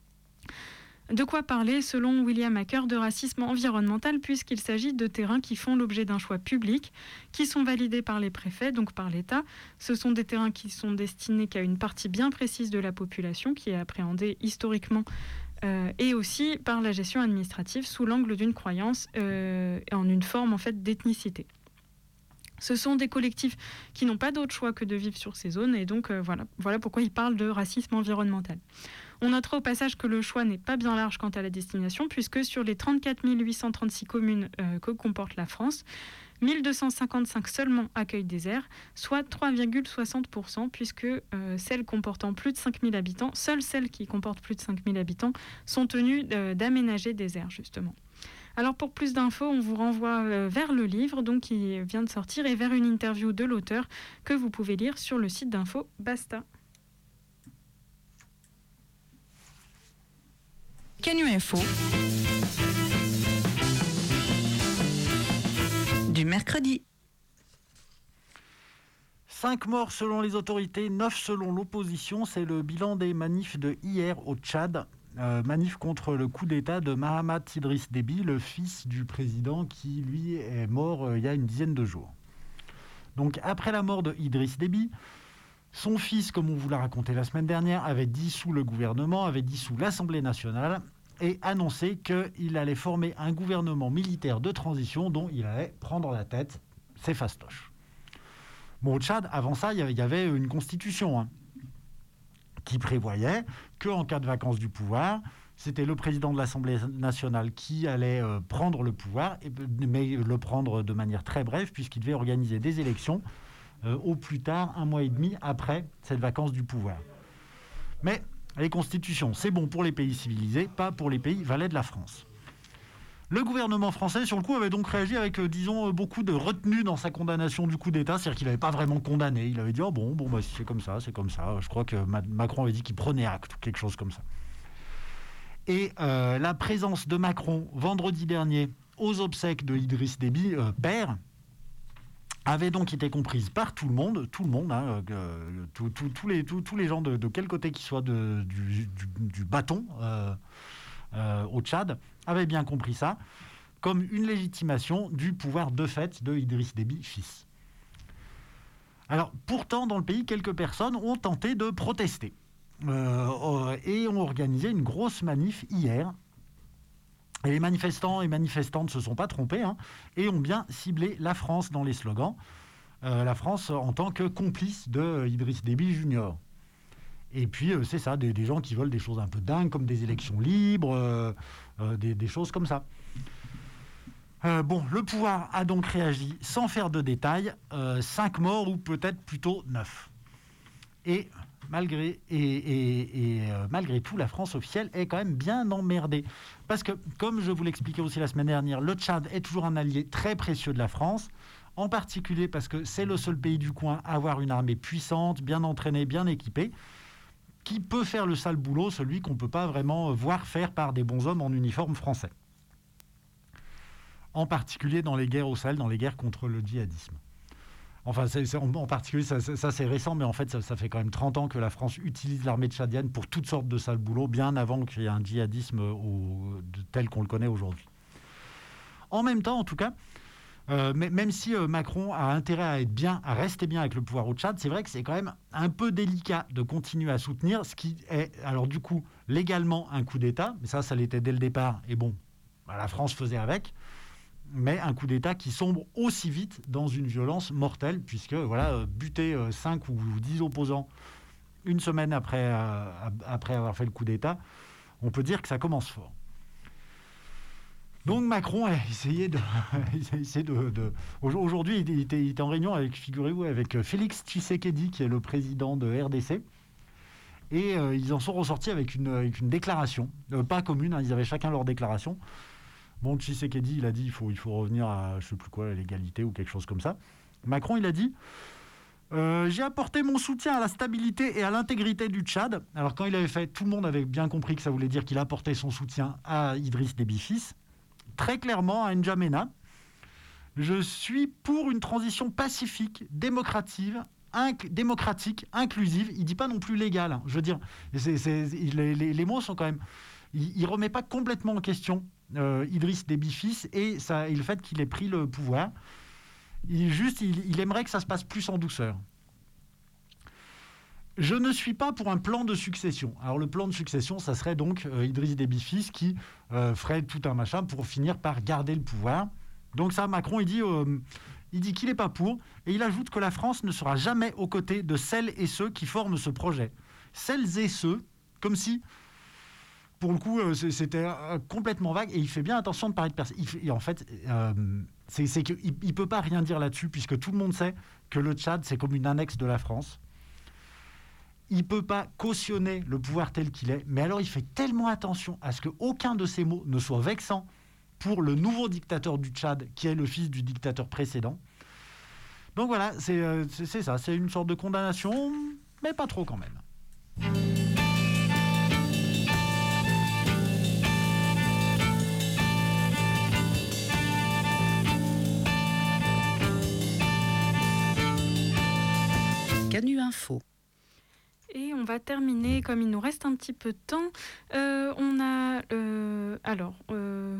De quoi parler, selon William Hacker, de racisme environnemental, puisqu'il s'agit de terrains qui font l'objet d'un choix public, qui sont validés par les préfets, donc par l'État. Ce sont des terrains qui sont destinés qu'à une partie bien précise de la population, qui est appréhendée historiquement, euh, et aussi par la gestion administrative sous l'angle d'une croyance euh, en une forme en fait d'ethnicité. Ce sont des collectifs qui n'ont pas d'autre choix que de vivre sur ces zones, et donc euh, voilà, voilà pourquoi ils parlent de racisme environnemental. On notera au passage que le choix n'est pas bien large quant à la destination, puisque sur les trente-quatre mille huit cent trente-six communes euh, que comporte la France, mille deux cent cinquante-cinq seulement accueillent des aires, soit trois virgule soixante pour cent, puisque euh, celles comportant plus de cinq mille habitants, seules celles qui comportent plus de cinq mille habitants, sont tenues euh, d'aménager des aires, justement. Alors pour plus d'infos, on vous renvoie euh, vers le livre donc, qui vient de sortir et vers une interview de l'auteur que vous pouvez lire sur le site d'info Basta. Canu Info du mercredi. Cinq morts selon les autorités, neuf selon l'opposition. C'est le bilan des manifs de hier au Tchad. Euh, manif contre le coup d'État de Mahamat Idriss Déby, le fils du président qui, lui, est mort euh, il y a une dizaine de jours. Donc, après la mort de Idriss Déby, son fils, comme on vous l'a raconté la semaine dernière, avait dissous le gouvernement, avait dissous l'Assemblée nationale et annoncé qu'il allait former un gouvernement militaire de transition dont il allait prendre la tête. C'est fastoche. Bon, au Tchad, avant ça, il y avait une constitution hein, qui prévoyait qu'en cas de vacance du pouvoir, c'était le président de l'Assemblée nationale qui allait euh, prendre le pouvoir, mais le prendre de manière très brève, puisqu'il devait organiser des élections Euh, au plus tard, un mois et demi après cette vacance du pouvoir. Mais les constitutions, c'est bon pour les pays civilisés, pas pour les pays valets de la France. Le gouvernement français, sur le coup, avait donc réagi avec, euh, disons, euh, beaucoup de retenue dans sa condamnation du coup d'État, c'est-à-dire qu'il n'avait pas vraiment condamné. Il avait dit, oh bon, bon bah, si c'est comme ça, c'est comme ça. Je crois que Macron avait dit qu'il prenait acte, ou quelque chose comme ça. Et euh, la présence de Macron, vendredi dernier, aux obsèques de Idriss Déby, euh, père, avait donc été comprise par tout le monde, tout le monde, hein, euh, tout, tout, tous les, tout, tous les gens de, de quel côté qu'ils soient de, du, du, du bâton euh, euh, au Tchad, avaient bien compris ça, comme une légitimation du pouvoir de fait de Idriss Déby, fils. Alors, pourtant, dans le pays, quelques personnes ont tenté de protester euh, et ont organisé une grosse manif hier. Et les manifestants et manifestantes ne se sont pas trompés hein, et ont bien ciblé la France dans les slogans. Euh, la France en tant que complice de Idriss Déby Junior. Et puis, euh, c'est ça, des, des gens qui veulent des choses un peu dingues, comme des élections libres, euh, euh, des, des choses comme ça. Euh, bon, le pouvoir a donc réagi sans faire de détails, euh, cinq morts ou peut-être plutôt neuf. Et malgré, et, et, et, euh, malgré tout, la France officielle est quand même bien emmerdée. Parce que, comme je vous l'expliquais aussi la semaine dernière, le Tchad est toujours un allié très précieux de la France, en particulier parce que c'est le seul pays du coin à avoir une armée puissante, bien entraînée, bien équipée, qui peut faire le sale boulot, celui qu'on ne peut pas vraiment voir faire par des bonshommes en uniforme français. En particulier dans les guerres au Sahel, dans les guerres contre le djihadisme. Enfin, c'est, c'est, en particulier, ça, ça c'est récent, mais en fait, ça, ça fait quand même trente ans que la France utilise l'armée tchadienne pour toutes sortes de sales boulots, bien avant qu'il y ait un djihadisme au, de, tel qu'on le connaît aujourd'hui. En même temps, en tout cas, euh, même si euh, Macron a intérêt à être bien, à rester bien avec le pouvoir au Tchad, c'est vrai que c'est quand même un peu délicat de continuer à soutenir ce qui est, alors du coup, légalement un coup d'État, mais ça, ça l'était dès le départ, et bon, bah, la France faisait avec, mais un coup d'État qui sombre aussi vite dans une violence mortelle, puisque voilà, buter cinq ou dix opposants une semaine après, euh, après avoir fait le coup d'État, on peut dire que ça commence fort. Donc Macron a essayé de... a essayé de, de... Aujourd'hui, il était, il était en réunion avec, figurez-vous, avec Félix Tshisekedi, qui est le président de R D C, et euh, ils en sont ressortis avec une, avec une déclaration, euh, pas commune, hein, ils avaient chacun leur déclaration. Bon, Tshisekedi, il a dit qu'il faut, il faut revenir à, je ne sais plus quoi, à l'égalité ou quelque chose comme ça. Macron, il a dit euh, « J'ai apporté mon soutien à la stabilité et à l'intégrité du Tchad ». Alors, quand il avait fait, tout le monde avait bien compris que ça voulait dire qu'il apportait son soutien à Idriss Déby fils. Très clairement, à N'Djamena, « Je suis pour une transition pacifique, démocratique, inc- démocratique inclusive ». Il ne dit pas non plus légale. Hein. Je veux dire, c'est, c'est, les, les, les mots sont quand même... Il ne remet pas complètement en question euh, Idriss Déby fils et, ça, et le fait qu'il ait pris le pouvoir. Il, juste, il, il aimerait que ça se passe plus en douceur. Je ne suis pas pour un plan de succession. Alors le plan de succession, ça serait donc euh, Idriss Déby fils qui euh, ferait tout un machin pour finir par garder le pouvoir. Donc ça, Macron, il dit, euh, il dit qu'il n'est pas pour, et il ajoute que la France ne sera jamais aux côtés de celles et ceux qui forment ce projet. Celles et ceux, comme si... Pour le coup, c'était complètement vague et il fait bien attention de parler de personne. Et en fait, euh, c'est, c'est qu'il ne peut pas rien dire là-dessus puisque tout le monde sait que le Tchad, c'est comme une annexe de la France. Il ne peut pas cautionner le pouvoir tel qu'il est, mais alors il fait tellement attention à ce qu'aucun de ces mots ne soit vexant pour le nouveau dictateur du Tchad, qui est le fils du dictateur précédent. Donc voilà, c'est, c'est, c'est ça, c'est une sorte de condamnation, mais pas trop quand même. Canu Info. Et on va terminer, comme il nous reste un petit peu de temps, euh, on a... Euh, alors... Euh,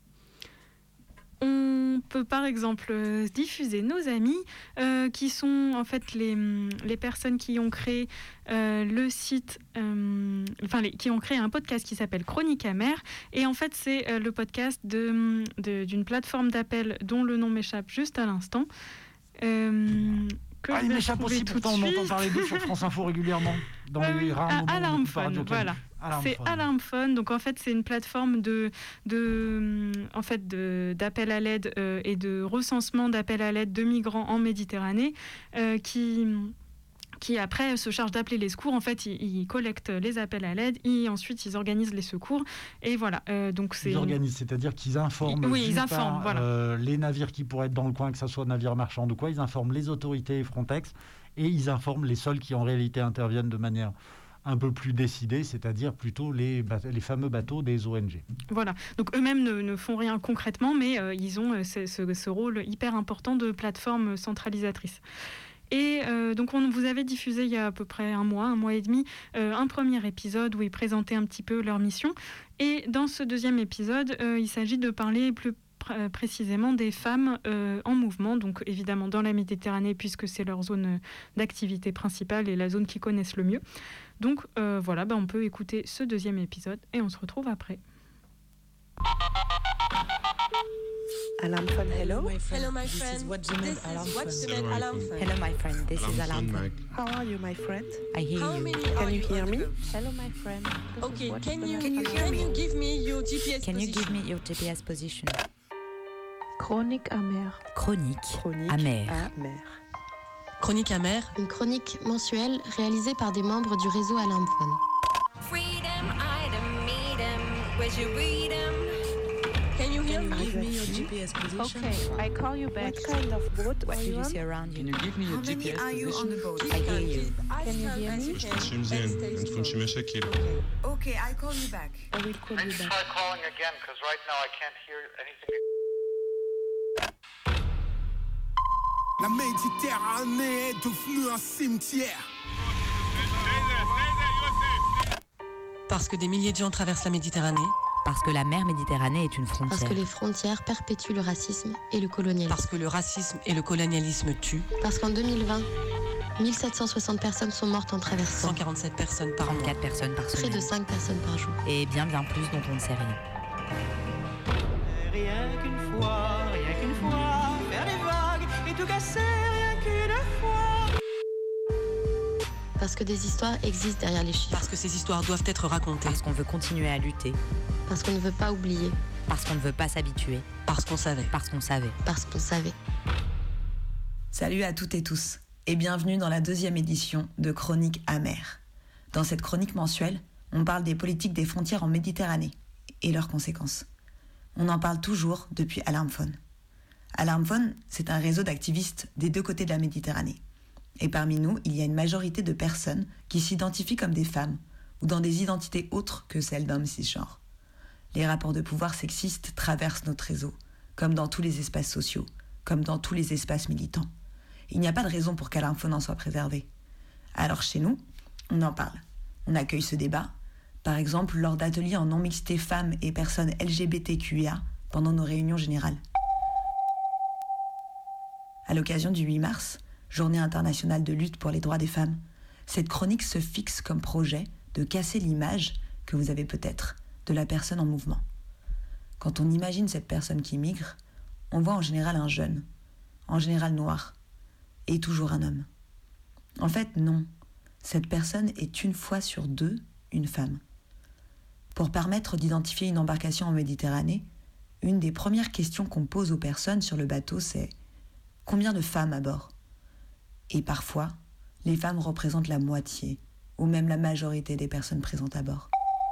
on peut par exemple euh, diffuser nos amis, euh, qui sont en fait les, les personnes qui ont créé euh, le site, euh, enfin les, qui ont créé un podcast qui s'appelle Chronique Amère. Et en fait, c'est euh, le podcast de, de, d'une plateforme d'appel dont le nom m'échappe juste à l'instant. Euh, Que ah, il m'échappe aussi, pourtant on entend parler d'eux sur France Info régulièrement. Dans ah, les oui, rares moments Alarm Phone, voilà. Alarm c'est Phone. Alarm Phone. Donc en fait, c'est une plateforme de, de, en fait, de, d'appel à l'aide euh, et de recensement d'appel à l'aide de migrants en Méditerranée euh, qui... qui après se charge d'appeler les secours. En fait, ils, ils collectent les appels à l'aide et ensuite ils organisent les secours. Et voilà. Euh, donc c'est... Ils organisent, c'est-à-dire qu'ils informent, oui, ils informent part, voilà. euh, les navires qui pourraient être dans le coin, que ce soit navires marchands ou quoi. Ils informent les autorités Frontex et ils informent les seuls qui en réalité interviennent de manière un peu plus décidés, c'est-à-dire plutôt les, les fameux bateaux des O N G. Voilà, donc eux-mêmes ne, ne font rien concrètement, mais euh, ils ont euh, ce, ce, ce rôle hyper important de plateforme centralisatrice. Et euh, donc on vous avait diffusé il y a à peu près un mois, un mois et demi, euh, un premier épisode où ils présentaient un petit peu leur mission. Et dans ce deuxième épisode, euh, il s'agit de parler plus pr- précisément des femmes euh, en mouvement, donc évidemment dans la Méditerranée puisque c'est leur zone d'activité principale et la zone qu'ils connaissent le mieux. Donc euh, voilà, bah, on peut écouter ce deuxième épisode et on se retrouve après. Alarm phone, hello. Hello, my friend. This is What's the Name This Alarm is What's the phone. Name Alarm phone. Hello, my friend. This is Alarm phone. How are you, my friend? I hear How you. many Can are you hear on me? the- Hello, my friend. This Okay, is What's can the you Name can you, Alarm can phone. you give me your G P S Can you position? give me your G P S position? Chronique amère. Chronique, Chronique amère. amère. Chronique amère. Une chronique mensuelle réalisée par des membres du réseau Alarm Phone. Freedom, item, meet 'em, where'd you read 'em? Can you hear Can you me? give me your G P S position? Okay, I call you back. What kind of boat What are do you you on? see around you? Can you give me your G P S position? I hear you. Can you hear me? زين تكونش مشاكل. Okay, I call you back. I will call you back. calling again because right now I can't hear anything. La Méditerranée est devenue un cimetière. Parce que des milliers de gens traversent la Méditerranée. Parce que la mer Méditerranée est une Parce frontière. que les frontières perpétuent le racisme et le colonialisme. Parce que le racisme et le colonialisme tuent. Parce qu'en deux mille vingt, mille sept cent soixante personnes sont mortes en traversant. cent quarante-sept personnes par mois. trente-quatre personnes par Près semaine. de cinq personnes par jour. Et bien bien plus dont on ne sait rien. Rien qu'une fois, rien qu'une fois, faire les vagues et tout casser, rien qu'une fois. Parce que des histoires existent derrière les chiffres. Parce que ces histoires doivent être racontées. Parce qu'on veut continuer à lutter. Parce qu'on ne veut pas oublier. Parce qu'on ne veut pas s'habituer. Parce qu'on savait. Parce qu'on savait. Parce qu'on savait. Salut à toutes et tous et bienvenue dans la deuxième édition de Chronique amère. Dans cette chronique mensuelle, on parle des politiques des frontières en Méditerranée et leurs conséquences. On en parle toujours depuis Alarm Phone. Alarm Phone, c'est un réseau d'activistes des deux côtés de la Méditerranée. Et parmi nous, il y a une majorité de personnes qui s'identifient comme des femmes ou dans des identités autres que celles d'hommes cisgenres. Les rapports de pouvoir sexistes traversent notre réseau, comme dans tous les espaces sociaux, comme dans tous les espaces militants. Il n'y a pas de raison pour qu'Alarm Phone en soit préservé. Alors chez nous, on en parle. On accueille ce débat, par exemple lors d'ateliers en non-mixité femmes et personnes L G B T Q I A pendant nos réunions générales. À l'occasion du huit mars, Journée internationale de lutte pour les droits des femmes, cette chronique se fixe comme projet de casser l'image que vous avez peut-être de la personne en mouvement. Quand on imagine cette personne qui migre, on voit en général un jeune, en général noir, et toujours un homme. En fait, non. Cette personne est une fois sur deux une femme. Pour permettre d'identifier une embarcation en Méditerranée, une des premières questions qu'on pose aux personnes sur le bateau, c'est « Combien de femmes à bord ?» Et parfois, les femmes représentent la moitié, ou même la majorité des personnes présentes à bord.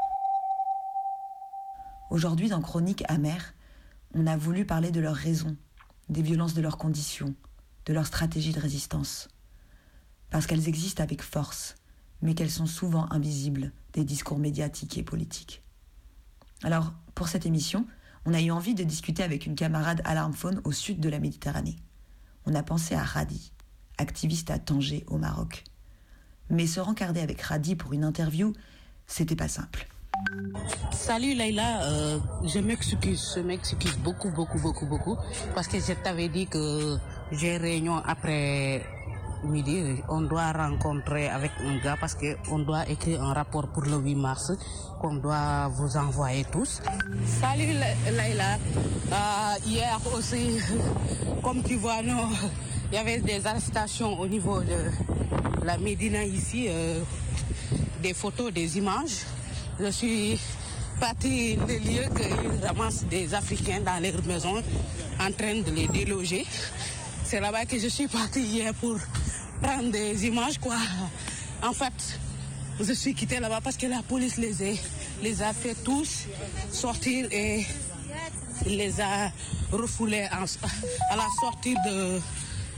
Aujourd'hui, dans Chronique amère, on a voulu parler de leurs raisons, des violences de leurs conditions, de leurs stratégies de résistance. Parce qu'elles existent avec force, mais qu'elles sont souvent invisibles des discours médiatiques et politiques. Alors, pour cette émission, on a eu envie de discuter avec une camarade Alarm Phone au sud de la Méditerranée. On a pensé à Radi, activiste à Tanger, au Maroc. Mais se rencarder avec Radi pour une interview, c'était pas simple. Salut Leïla, euh, je m'excuse, je m'excuse beaucoup, beaucoup, beaucoup, beaucoup, parce que je t'avais dit que j'ai réunion après midi, on doit rencontrer avec un gars parce qu'on doit écrire un rapport pour le huit mars qu'on doit vous envoyer tous. Salut Leïla, euh, hier aussi, comme tu vois, non, il y avait des arrestations au niveau de la Médina ici, euh, des photos, des images. Je suis partie des lieux qu'ils ramassent des Africains dans leurs maisons en train de les déloger. C'est là-bas que je suis partie hier pour prendre des images, quoi. En fait, je suis quittée là-bas parce que la police les a, les a fait tous sortir et les a refoulés en, à la sortie de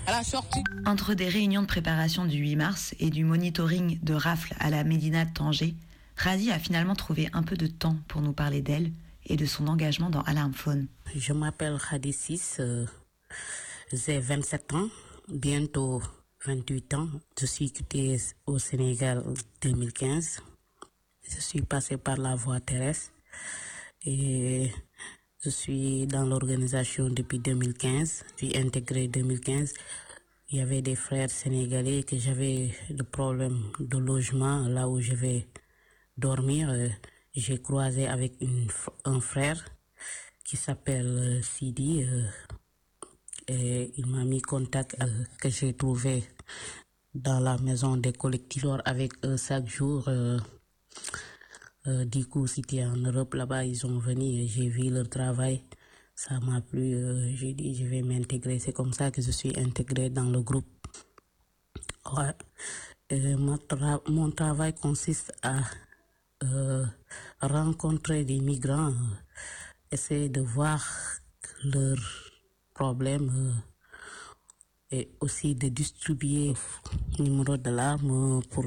À la sortie. Entre des réunions de préparation du huit mars et du monitoring de rafles à la Médina de Tanger, Radi a finalement trouvé un peu de temps pour nous parler d'elle et de son engagement dans Alarmphone. Je m'appelle Radi Sis, euh, j'ai vingt-sept ans, bientôt vingt-huit ans. Je suis quitté au Sénégal en deux mille quinze. Je suis passé par la voie terrestre et je suis dans l'organisation depuis deux mille quinze. Je suis intégré deux mille quinze. Il y avait des frères sénégalais que j'avais le problème de logement là où je vais dormir. J'ai croisé avec une, un frère qui s'appelle Sidi euh, et il m'a mis contact euh, que j'ai trouvé dans la maison des collectivités avec eux chaque jour. Euh, euh, du coup, c'était en Europe, là-bas, ils sont venus et j'ai vu leur travail. Ça m'a plu, euh, j'ai dit je vais m'intégrer. C'est comme ça que je suis intégré dans le groupe. Ouais. Et mon, tra- mon travail consiste à euh, rencontrer des migrants, euh, essayer de voir leurs problèmes euh, et aussi de distribuer le numéro d'alarme pour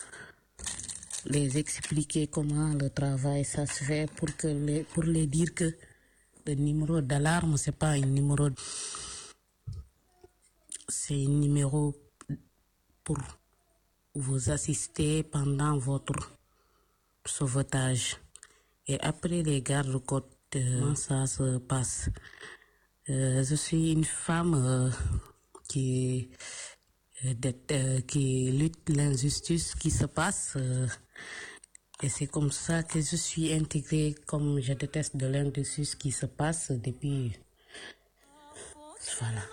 les expliquer comment le travail ça se fait pour, que les, pour les dire que le numéro d'alarme, c'est pas un numéro, c'est un numéro pour vous assister pendant votre sauvetage. Et après les gardes-côtes, euh, ça se passe. Euh, je suis une femme euh, qui, euh, euh, qui lutte l'injustice qui se passe. Euh, Et c'est comme ça que je suis intégrée, comme je déteste de l'injustice qui se passe depuis... Voilà.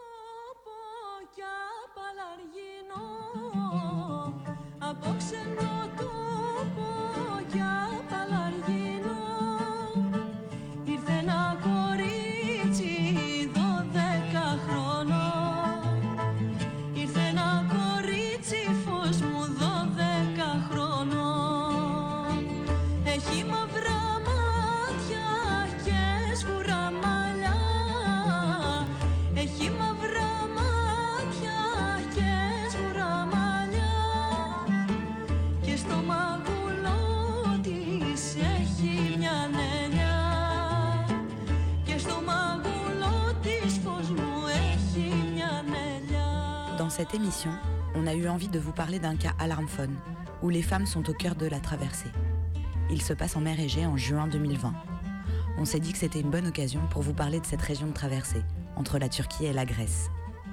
Dans cette émission, on a eu envie de vous parler d'un cas Alarmphone, où les femmes sont au cœur de la traversée. Il se passe en mer Égée en juin deux mille vingt. On s'est dit que c'était une bonne occasion pour vous parler de cette région de traversée, entre la Turquie et la Grèce.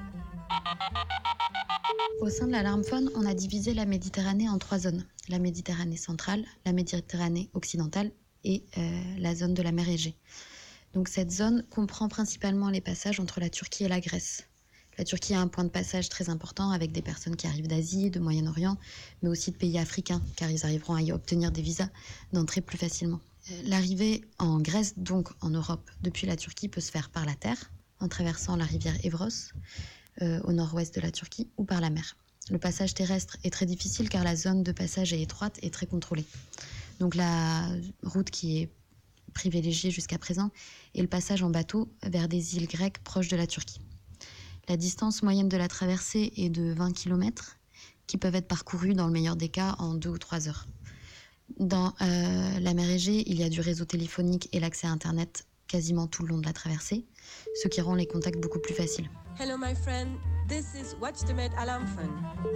Au sein de l'Alarmphone, on a divisé la Méditerranée en trois zones. La Méditerranée centrale, la Méditerranée occidentale et euh, la zone de la mer Égée. Donc cette zone comprend principalement les passages entre la Turquie et la Grèce. La Turquie a un point de passage très important avec des personnes qui arrivent d'Asie, de Moyen-Orient, mais aussi de pays africains, car ils arriveront à y obtenir des visas d'entrée plus facilement. L'arrivée en Grèce, donc en Europe, depuis la Turquie, peut se faire par la terre, en traversant la rivière Evros, euh, au nord-ouest de la Turquie, ou par la mer. Le passage terrestre est très difficile car la zone de passage est étroite et très contrôlée. Donc la route qui est privilégiée jusqu'à présent est le passage en bateau vers des îles grecques proches de la Turquie. La distance moyenne de la traversée est de vingt kilomètres, qui peuvent être parcourus dans le meilleur des cas en deux ou trois heures. Dans euh, la mer Égée, il y a du réseau téléphonique et l'accès à Internet quasiment tout le long de la traversée, ce qui rend les contacts beaucoup plus faciles. Hello my friend, this is Watch the Med Alarmphone.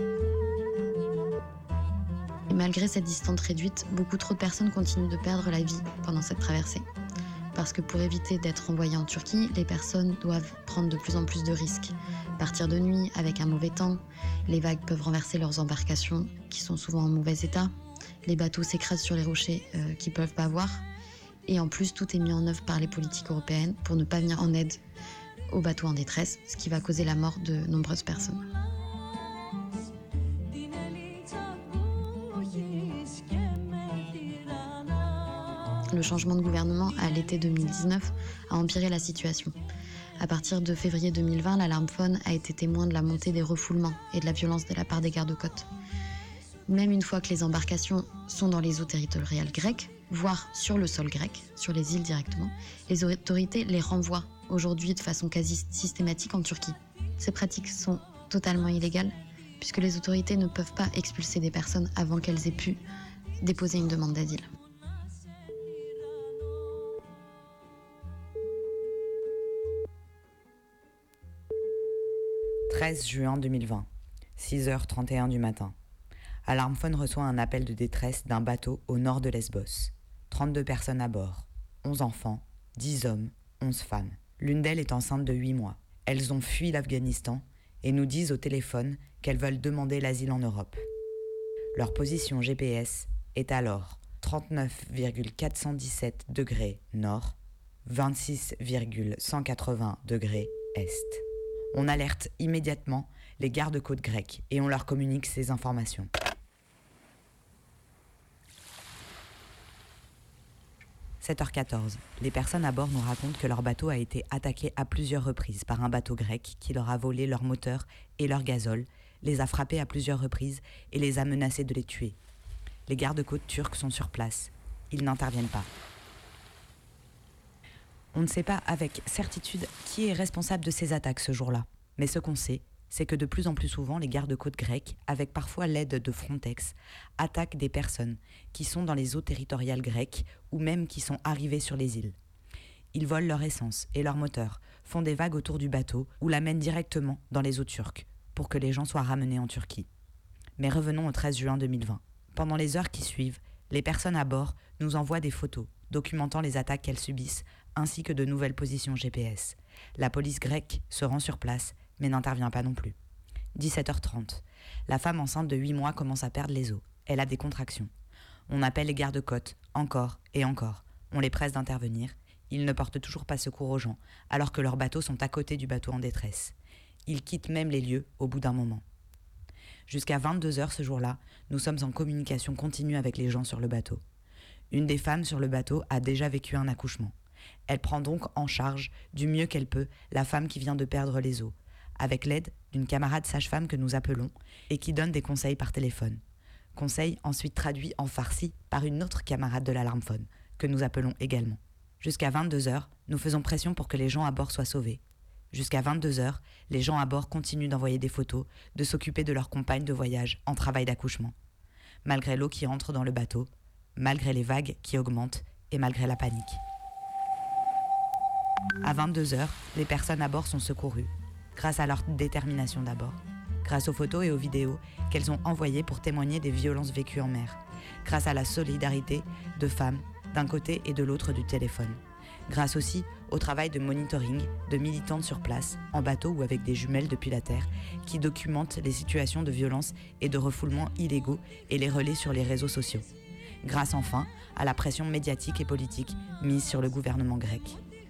Et malgré cette distance réduite, beaucoup trop de personnes continuent de perdre la vie pendant cette traversée. Parce que pour éviter d'être envoyées en Turquie, les personnes doivent prendre de plus en plus de risques. Partir de nuit avec un mauvais temps, les vagues peuvent renverser leurs embarcations qui sont souvent en mauvais état, les bateaux s'écrasent sur les rochers euh, qu'ils ne peuvent pas voir, et en plus tout est mis en œuvre par les politiques européennes pour ne pas venir en aide aux bateaux en détresse, ce qui va causer la mort de nombreuses personnes. Le changement de gouvernement à l'été deux mille dix-neuf a empiré la situation. À partir de février deux mille vingt, l'Alarmphone a été témoin de la montée des refoulements et de la violence de la part des gardes-côtes. Même une fois que les embarcations sont dans les eaux territoriales grecques, voire sur le sol grec, sur les îles directement, les autorités les renvoient aujourd'hui de façon quasi systématique en Turquie. Ces pratiques sont totalement illégales, puisque les autorités ne peuvent pas expulser des personnes avant qu'elles aient pu déposer une demande d'asile. treize juin deux mille vingt, six heures trente et un du matin. Alarmphone reçoit un appel de détresse d'un bateau au nord de Lesbos. trente-deux personnes à bord, onze enfants, dix hommes, onze femmes. L'une d'elles est enceinte de huit mois. Elles ont fui l'Afghanistan et nous disent au téléphone qu'elles veulent demander l'asile en Europe. Leur position G P S est alors trente-neuf virgule quatre cent dix-sept degrés nord, vingt-six virgule cent quatre-vingts degrés est. On alerte immédiatement les gardes-côtes grecs et on leur communique ces informations. sept heures quatorze. Les personnes à bord nous racontent que leur bateau a été attaqué à plusieurs reprises par un bateau grec qui leur a volé leur moteur et leur gazole, les a frappés à plusieurs reprises et les a menacés de les tuer. Les gardes-côtes turcs sont sur place. Ils n'interviennent pas. On ne sait pas avec certitude qui est responsable de ces attaques ce jour-là. Mais ce qu'on sait, c'est que de plus en plus souvent, les gardes-côtes grecs, avec parfois l'aide de Frontex, attaquent des personnes qui sont dans les eaux territoriales grecques ou même qui sont arrivées sur les îles. Ils volent leur essence et leur moteur, font des vagues autour du bateau ou l'amènent directement dans les eaux turques pour que les gens soient ramenés en Turquie. Mais revenons au treize juin deux mille vingt. Pendant les heures qui suivent, les personnes à bord nous envoient des photos documentant les attaques qu'elles subissent ainsi que de nouvelles positions G P S. La police grecque se rend sur place mais n'intervient pas non plus. dix-sept heures trente. La femme enceinte de huit mois commence à perdre les os. Elle a des contractions. On appelle les gardes-côtes, encore et encore. On les presse d'intervenir. Ils ne portent toujours pas secours aux gens, alors que leurs bateaux sont à côté du bateau en détresse. Ils quittent même les lieux au bout d'un moment. Jusqu'à vingt-deux heures ce jour-là, nous sommes en communication continue avec les gens sur le bateau. Une des femmes sur le bateau a déjà vécu un accouchement. Elle prend donc en charge, du mieux qu'elle peut, la femme qui vient de perdre les os, avec l'aide d'une camarade sage-femme que nous appelons et qui donne des conseils par téléphone. Conseils ensuite traduits en farsi par une autre camarade de l'alarmphone, que nous appelons également. Jusqu'à vingt-deux heures, nous faisons pression pour que les gens à bord soient sauvés. Jusqu'à vingt-deux heures, les gens à bord continuent d'envoyer des photos, de s'occuper de leurs compagnes de voyage en travail d'accouchement. Malgré l'eau qui entre dans le bateau, malgré les vagues qui augmentent et malgré la panique. À vingt-deux heures, les personnes à bord sont secourues, grâce à leur détermination d'abord, grâce aux photos et aux vidéos qu'elles ont envoyées pour témoigner des violences vécues en mer, grâce à la solidarité de femmes d'un côté et de l'autre du téléphone, grâce aussi au travail de monitoring de militantes sur place, en bateau ou avec des jumelles depuis la terre, qui documentent les situations de violence et de refoulement illégaux et les relaient sur les réseaux sociaux, grâce enfin à la pression médiatique et politique mise sur le gouvernement grec.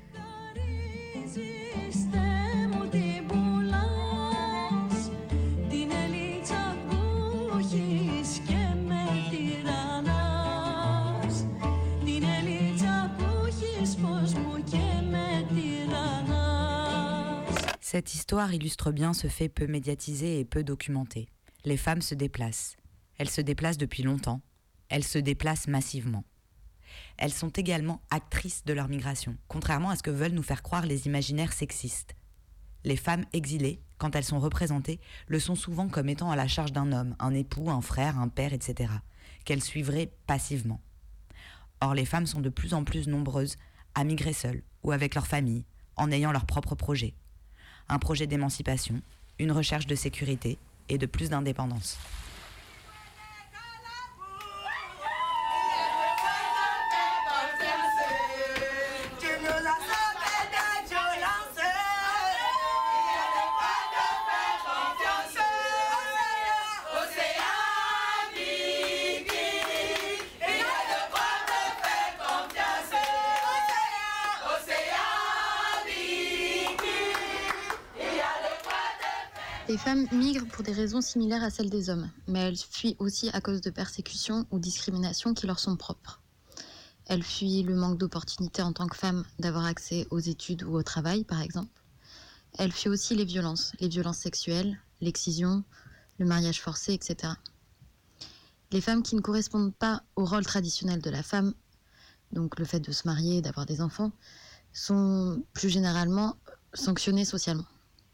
Cette histoire illustre bien ce fait peu médiatisé et peu documenté. Les femmes se déplacent. Elles se déplacent depuis longtemps. Elles se déplacent massivement. Elles sont également actrices de leur migration, contrairement à ce que veulent nous faire croire les imaginaires sexistes. Les femmes exilées, quand elles sont représentées, le sont souvent comme étant à la charge d'un homme, un époux, un frère, un père, et cetera, qu'elles suivraient passivement. Or, les femmes sont de plus en plus nombreuses à migrer seules ou avec leur famille, en ayant leur propre projet. Un projet d'émancipation, une recherche de sécurité et de plus d'indépendance. Les femmes migrent pour des raisons similaires à celles des hommes, mais elles fuient aussi à cause de persécutions ou discriminations qui leur sont propres. Elles fuient le manque d'opportunités en tant que femmes d'avoir accès aux études ou au travail, par exemple. Elles fuient aussi les violences, les violences sexuelles, l'excision, le mariage forcé, et cetera. Les femmes qui ne correspondent pas au rôle traditionnel de la femme, donc le fait de se marier et d'avoir des enfants, sont plus généralement sanctionnées socialement.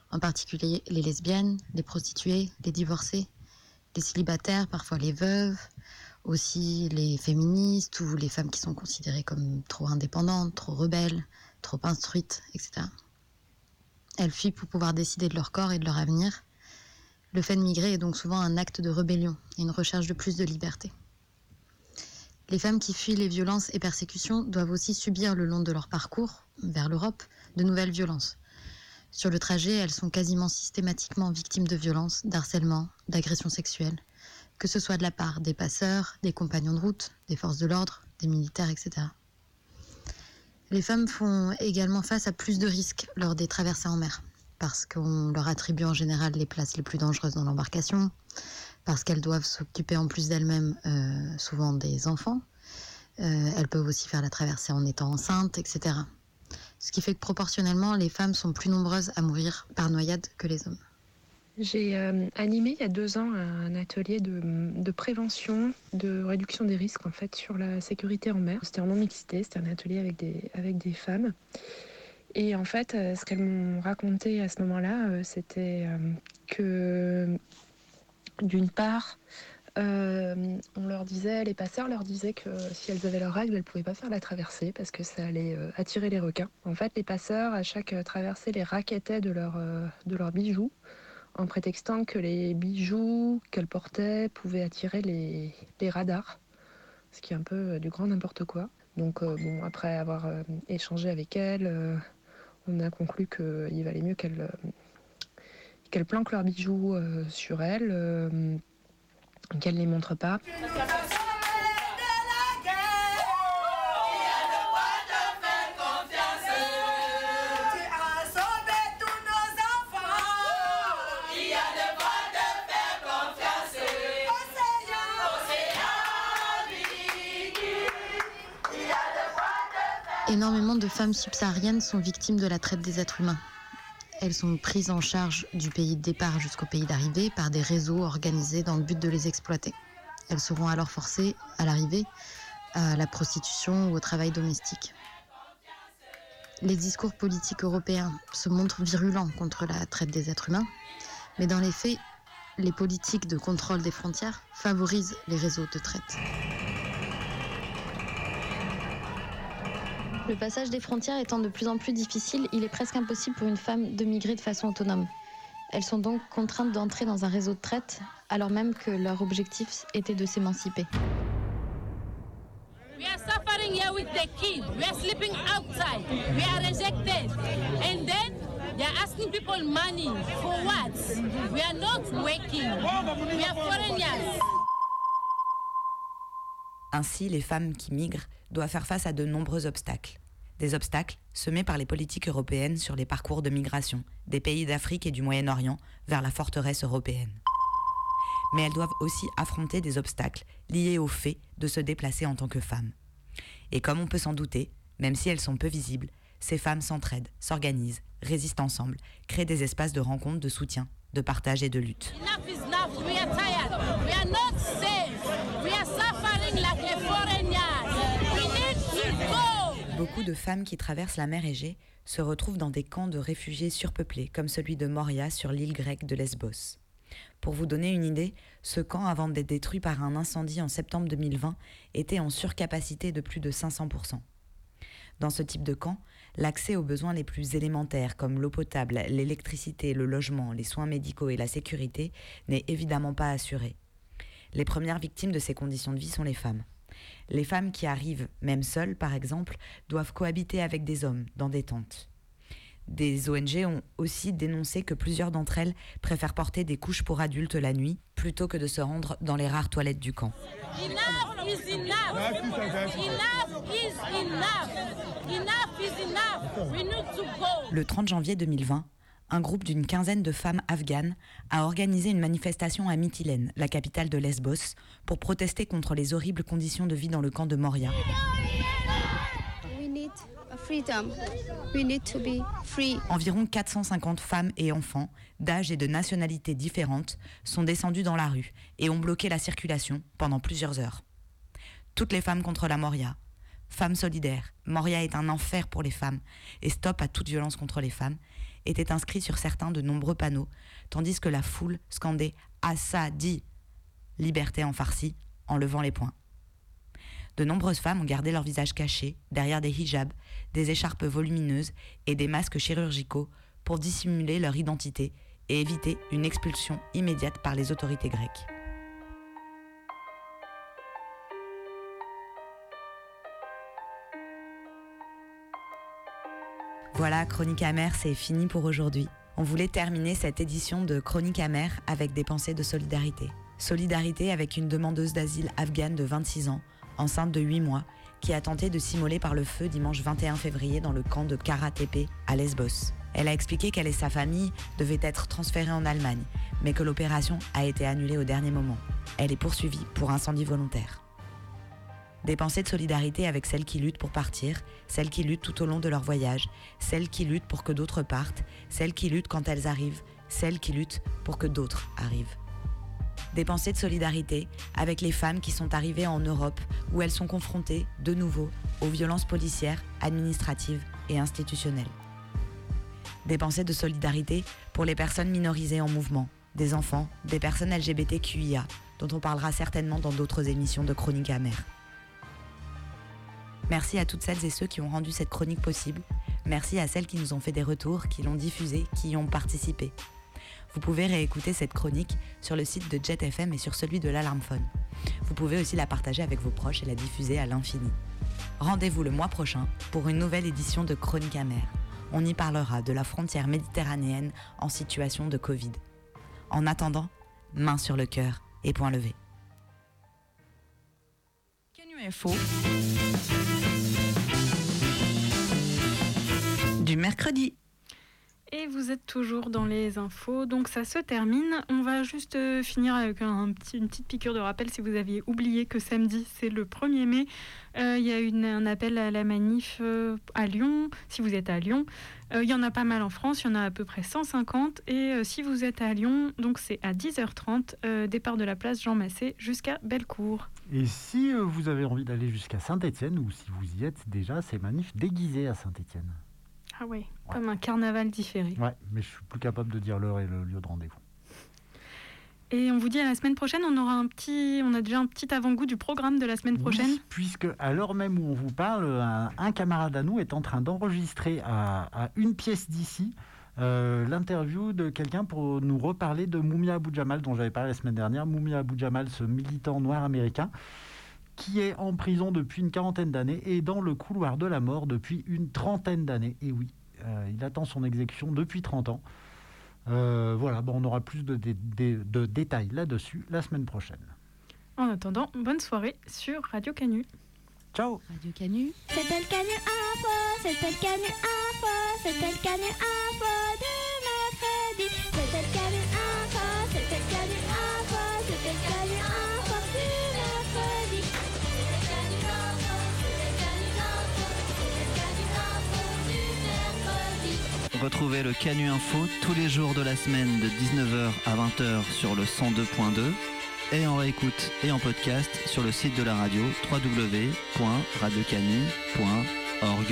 en particulier les lesbiennes, les prostituées, les divorcées, les célibataires, parfois les veuves, aussi les féministes ou les femmes qui sont considérées comme trop indépendantes, trop rebelles, trop instruites, et cetera. Elles fuient pour pouvoir décider de leur corps et de leur avenir. Le fait de migrer est donc souvent un acte de rébellion et une recherche de plus de liberté. Les femmes qui fuient les violences et persécutions doivent aussi subir le long de leur parcours vers l'Europe de nouvelles violences. Sur le trajet, elles sont quasiment systématiquement victimes de violences, d'harcèlement, d'agressions sexuelles, que ce soit de la part des passeurs, des compagnons de route, des forces de l'ordre, des militaires, et cetera. Les femmes font également face à plus de risques lors des traversées en mer, parce qu'on leur attribue en général les places les plus dangereuses dans l'embarcation, parce qu'elles doivent s'occuper en plus d'elles-mêmes euh, souvent des enfants. Euh, elles peuvent aussi faire la traversée en étant enceintes, et cetera. Ce qui fait que proportionnellement, les femmes sont plus nombreuses à mourir par noyade que les hommes. J'ai euh, animé il y a deux ans un atelier de, de prévention, de réduction des risques en fait sur la sécurité en mer. C'était en non-mixité, c'était un atelier avec des, avec des femmes. Et en fait, euh, ce qu'elles m'ont raconté à ce moment-là, euh, c'était euh, que d'une part, euh, on leur disait, les passeurs leur disaient que si elles avaient leurs règles, elles ne pouvaient pas faire la traversée parce que ça allait euh, attirer les requins. En fait, les passeurs, à chaque euh, traversée, les raquettaient de, leur, euh, de leurs bijoux, en prétextant que les bijoux qu'elles portaient pouvaient attirer les, les radars, ce qui est un peu euh, du grand n'importe quoi. Donc euh, bon, après avoir euh, échangé avec elles, euh, on a conclu qu'il valait mieux qu'elles euh, qu'elles planquent leurs bijoux euh, sur elles, euh, qu'elles ne les montrent pas. Énormément de femmes subsahariennes sont victimes de la traite des êtres humains. Elles sont prises en charge du pays de départ jusqu'au pays d'arrivée par des réseaux organisés dans le but de les exploiter. Elles seront alors forcées, à l'arrivée, à la prostitution ou au travail domestique. Les discours politiques européens se montrent virulents contre la traite des êtres humains, mais dans les faits, les politiques de contrôle des frontières favorisent les réseaux de traite. Le passage des frontières étant de plus en plus difficile, il est presque impossible pour une femme de migrer de façon autonome. Elles sont donc contraintes d'entrer dans un réseau de traite, alors même que leur objectif était de s'émanciper. We are suffering here with the kids. We are sleeping outside. We are rejected. And then they are asking people money for what? We are not working. We are foreigners. Ainsi, les femmes qui migrent doivent faire face à de nombreux obstacles. Des obstacles semés par les politiques européennes sur les parcours de migration des pays d'Afrique et du Moyen-Orient vers la forteresse européenne. Mais elles doivent aussi affronter des obstacles liés au fait de se déplacer en tant que femmes. Et comme on peut s'en douter, même si elles sont peu visibles, ces femmes s'entraident, s'organisent, résistent ensemble, créent des espaces de rencontre, de soutien, de partage et de lutte. Enough is enough. We are tired. We are not safe. We are suffering like a foreigners. We need to go. Beaucoup de femmes qui traversent la mer Égée se retrouvent dans des camps de réfugiés surpeuplés, comme celui de Moria sur l'île grecque de Lesbos. Pour vous donner une idée, ce camp, avant d'être détruit par un incendie en septembre deux mille vingt, était en surcapacité de plus de cinq cents pour cent. Dans ce type de camp, l'accès aux besoins les plus élémentaires comme l'eau potable, l'électricité, le logement, les soins médicaux et la sécurité n'est évidemment pas assuré. Les premières victimes de ces conditions de vie sont les femmes. Les femmes qui arrivent, même seules par exemple, doivent cohabiter avec des hommes dans des tentes. Des O N G ont aussi dénoncé que plusieurs d'entre elles préfèrent porter des couches pour adultes la nuit plutôt que de se rendre dans les rares toilettes du camp. Enough is enough. Enough is enough. Enough is enough. We need to go. Le trente janvier deux mille vingt, un groupe d'une quinzaine de femmes afghanes a organisé une manifestation à Mytilène, la capitale de Lesbos, pour protester contre les horribles conditions de vie dans le camp de Moria. We need freedom. We need to be free. Environ quatre cent cinquante femmes et enfants, d'âge et de nationalités différentes, sont descendus dans la rue et ont bloqué la circulation pendant plusieurs heures. Toutes les femmes contre la Moria. Femmes solidaires. Moria est un enfer pour les femmes et stop à toute violence contre les femmes. étaient inscrits sur certains de nombreux panneaux, tandis que la foule scandait « Assadi !» liberté en farsi, en levant les poings. De nombreuses femmes ont gardé leur visage caché derrière des hijabs, des écharpes volumineuses et des masques chirurgicaux pour dissimuler leur identité et éviter une expulsion immédiate par les autorités grecques. Voilà, Chronique amère, c'est fini pour aujourd'hui. On voulait terminer cette édition de Chronique amère avec des pensées de solidarité. Solidarité avec une demandeuse d'asile afghane de vingt-six ans, enceinte de huit mois, qui a tenté de s'immoler par le feu dimanche vingt et un février dans le camp de Kara Tepe à Lesbos. Elle a expliqué qu'elle et sa famille devaient être transférées en Allemagne, mais que l'opération a été annulée au dernier moment. Elle est poursuivie pour incendie volontaire. Des pensées de solidarité avec celles qui luttent pour partir, celles qui luttent tout au long de leur voyage, celles qui luttent pour que d'autres partent, celles qui luttent quand elles arrivent, celles qui luttent pour que d'autres arrivent. Des pensées de solidarité avec les femmes qui sont arrivées en Europe où elles sont confrontées, de nouveau, aux violences policières, administratives et institutionnelles. Des pensées de solidarité pour les personnes minorisées en mouvement, des enfants, des personnes L G B T Q I A, dont on parlera certainement dans d'autres émissions de Chronique amère. Merci à toutes celles et ceux qui ont rendu cette chronique possible. Merci à celles qui nous ont fait des retours, qui l'ont diffusée, qui y ont participé. Vous pouvez réécouter cette chronique sur le site de Jet F M et sur celui de l'Alarmphone. Vous pouvez aussi la partager avec vos proches et la diffuser à l'infini. Rendez-vous le mois prochain pour une nouvelle édition de Chronique amère. On y parlera de la frontière méditerranéenne en situation de Covid. En attendant, main sur le cœur et point levé. Canu Info du mercredi. Et vous êtes toujours dans les infos, donc ça se termine. On va juste euh, finir avec un petit, une petite piqûre de rappel si vous aviez oublié que samedi, c'est le premier mai. Il euh, y a une, un appel à la manif euh, à Lyon, si vous êtes à Lyon. Il euh, y en a pas mal en France, il y en a à peu près cent cinquante. Et euh, si vous êtes à Lyon, donc c'est à dix heures trente, euh, départ de la place Jean Massé jusqu'à Bellecour. Et si euh, vous avez envie d'aller jusqu'à Saint-Étienne, ou si vous y êtes déjà, c'est manif déguisé à Saint-Étienne. Ah ouais, ouais, comme un carnaval différé. Ouais, mais je suis plus capable de dire l'heure et le lieu de rendez-vous. Et on vous dit à la semaine prochaine, on aura un petit, on a déjà un petit avant-goût du programme de la semaine prochaine. Oui, puisque à l'heure même où on vous parle, un, un camarade à nous est en train d'enregistrer à, à une pièce d'ici euh, l'interview de quelqu'un pour nous reparler de Mumia Abu Jamal, dont j'avais parlé la semaine dernière. Mumia Abu Jamal, ce militant noir américain, qui est en prison depuis une quarantaine d'années et dans le couloir de la mort depuis une trentaine d'années. Et oui, euh, il attend son exécution depuis trente ans. Euh, voilà, bon, on aura plus de, de, de, de détails là-dessus la semaine prochaine. En attendant, bonne soirée sur Radio Canu. Ciao. Radio Canu. C'était le Canu Info, c'était le Canu Info, c'était le Canu Info du mercredi. C'était le Canu Info, c'était le Canu Info, c'était le Canu Info du mercredi. Retrouvez le Canu Info tous les jours de la semaine de dix-neuf heures à vingt heures sur le cent deux point deux et en réécoute et en podcast sur le site de la radio w w w point radio canu point org.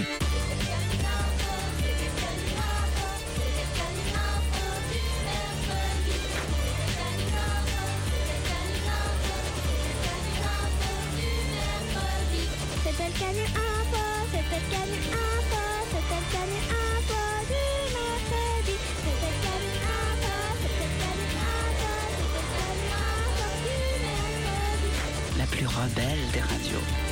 C'était le Canu Info, c'était le Canu Info, c'était le Canu Info du mercredi. C'était le Canu Info, c'était le Canu Info, c'était le Canu Info du mercredi. La plus rebelle des radios.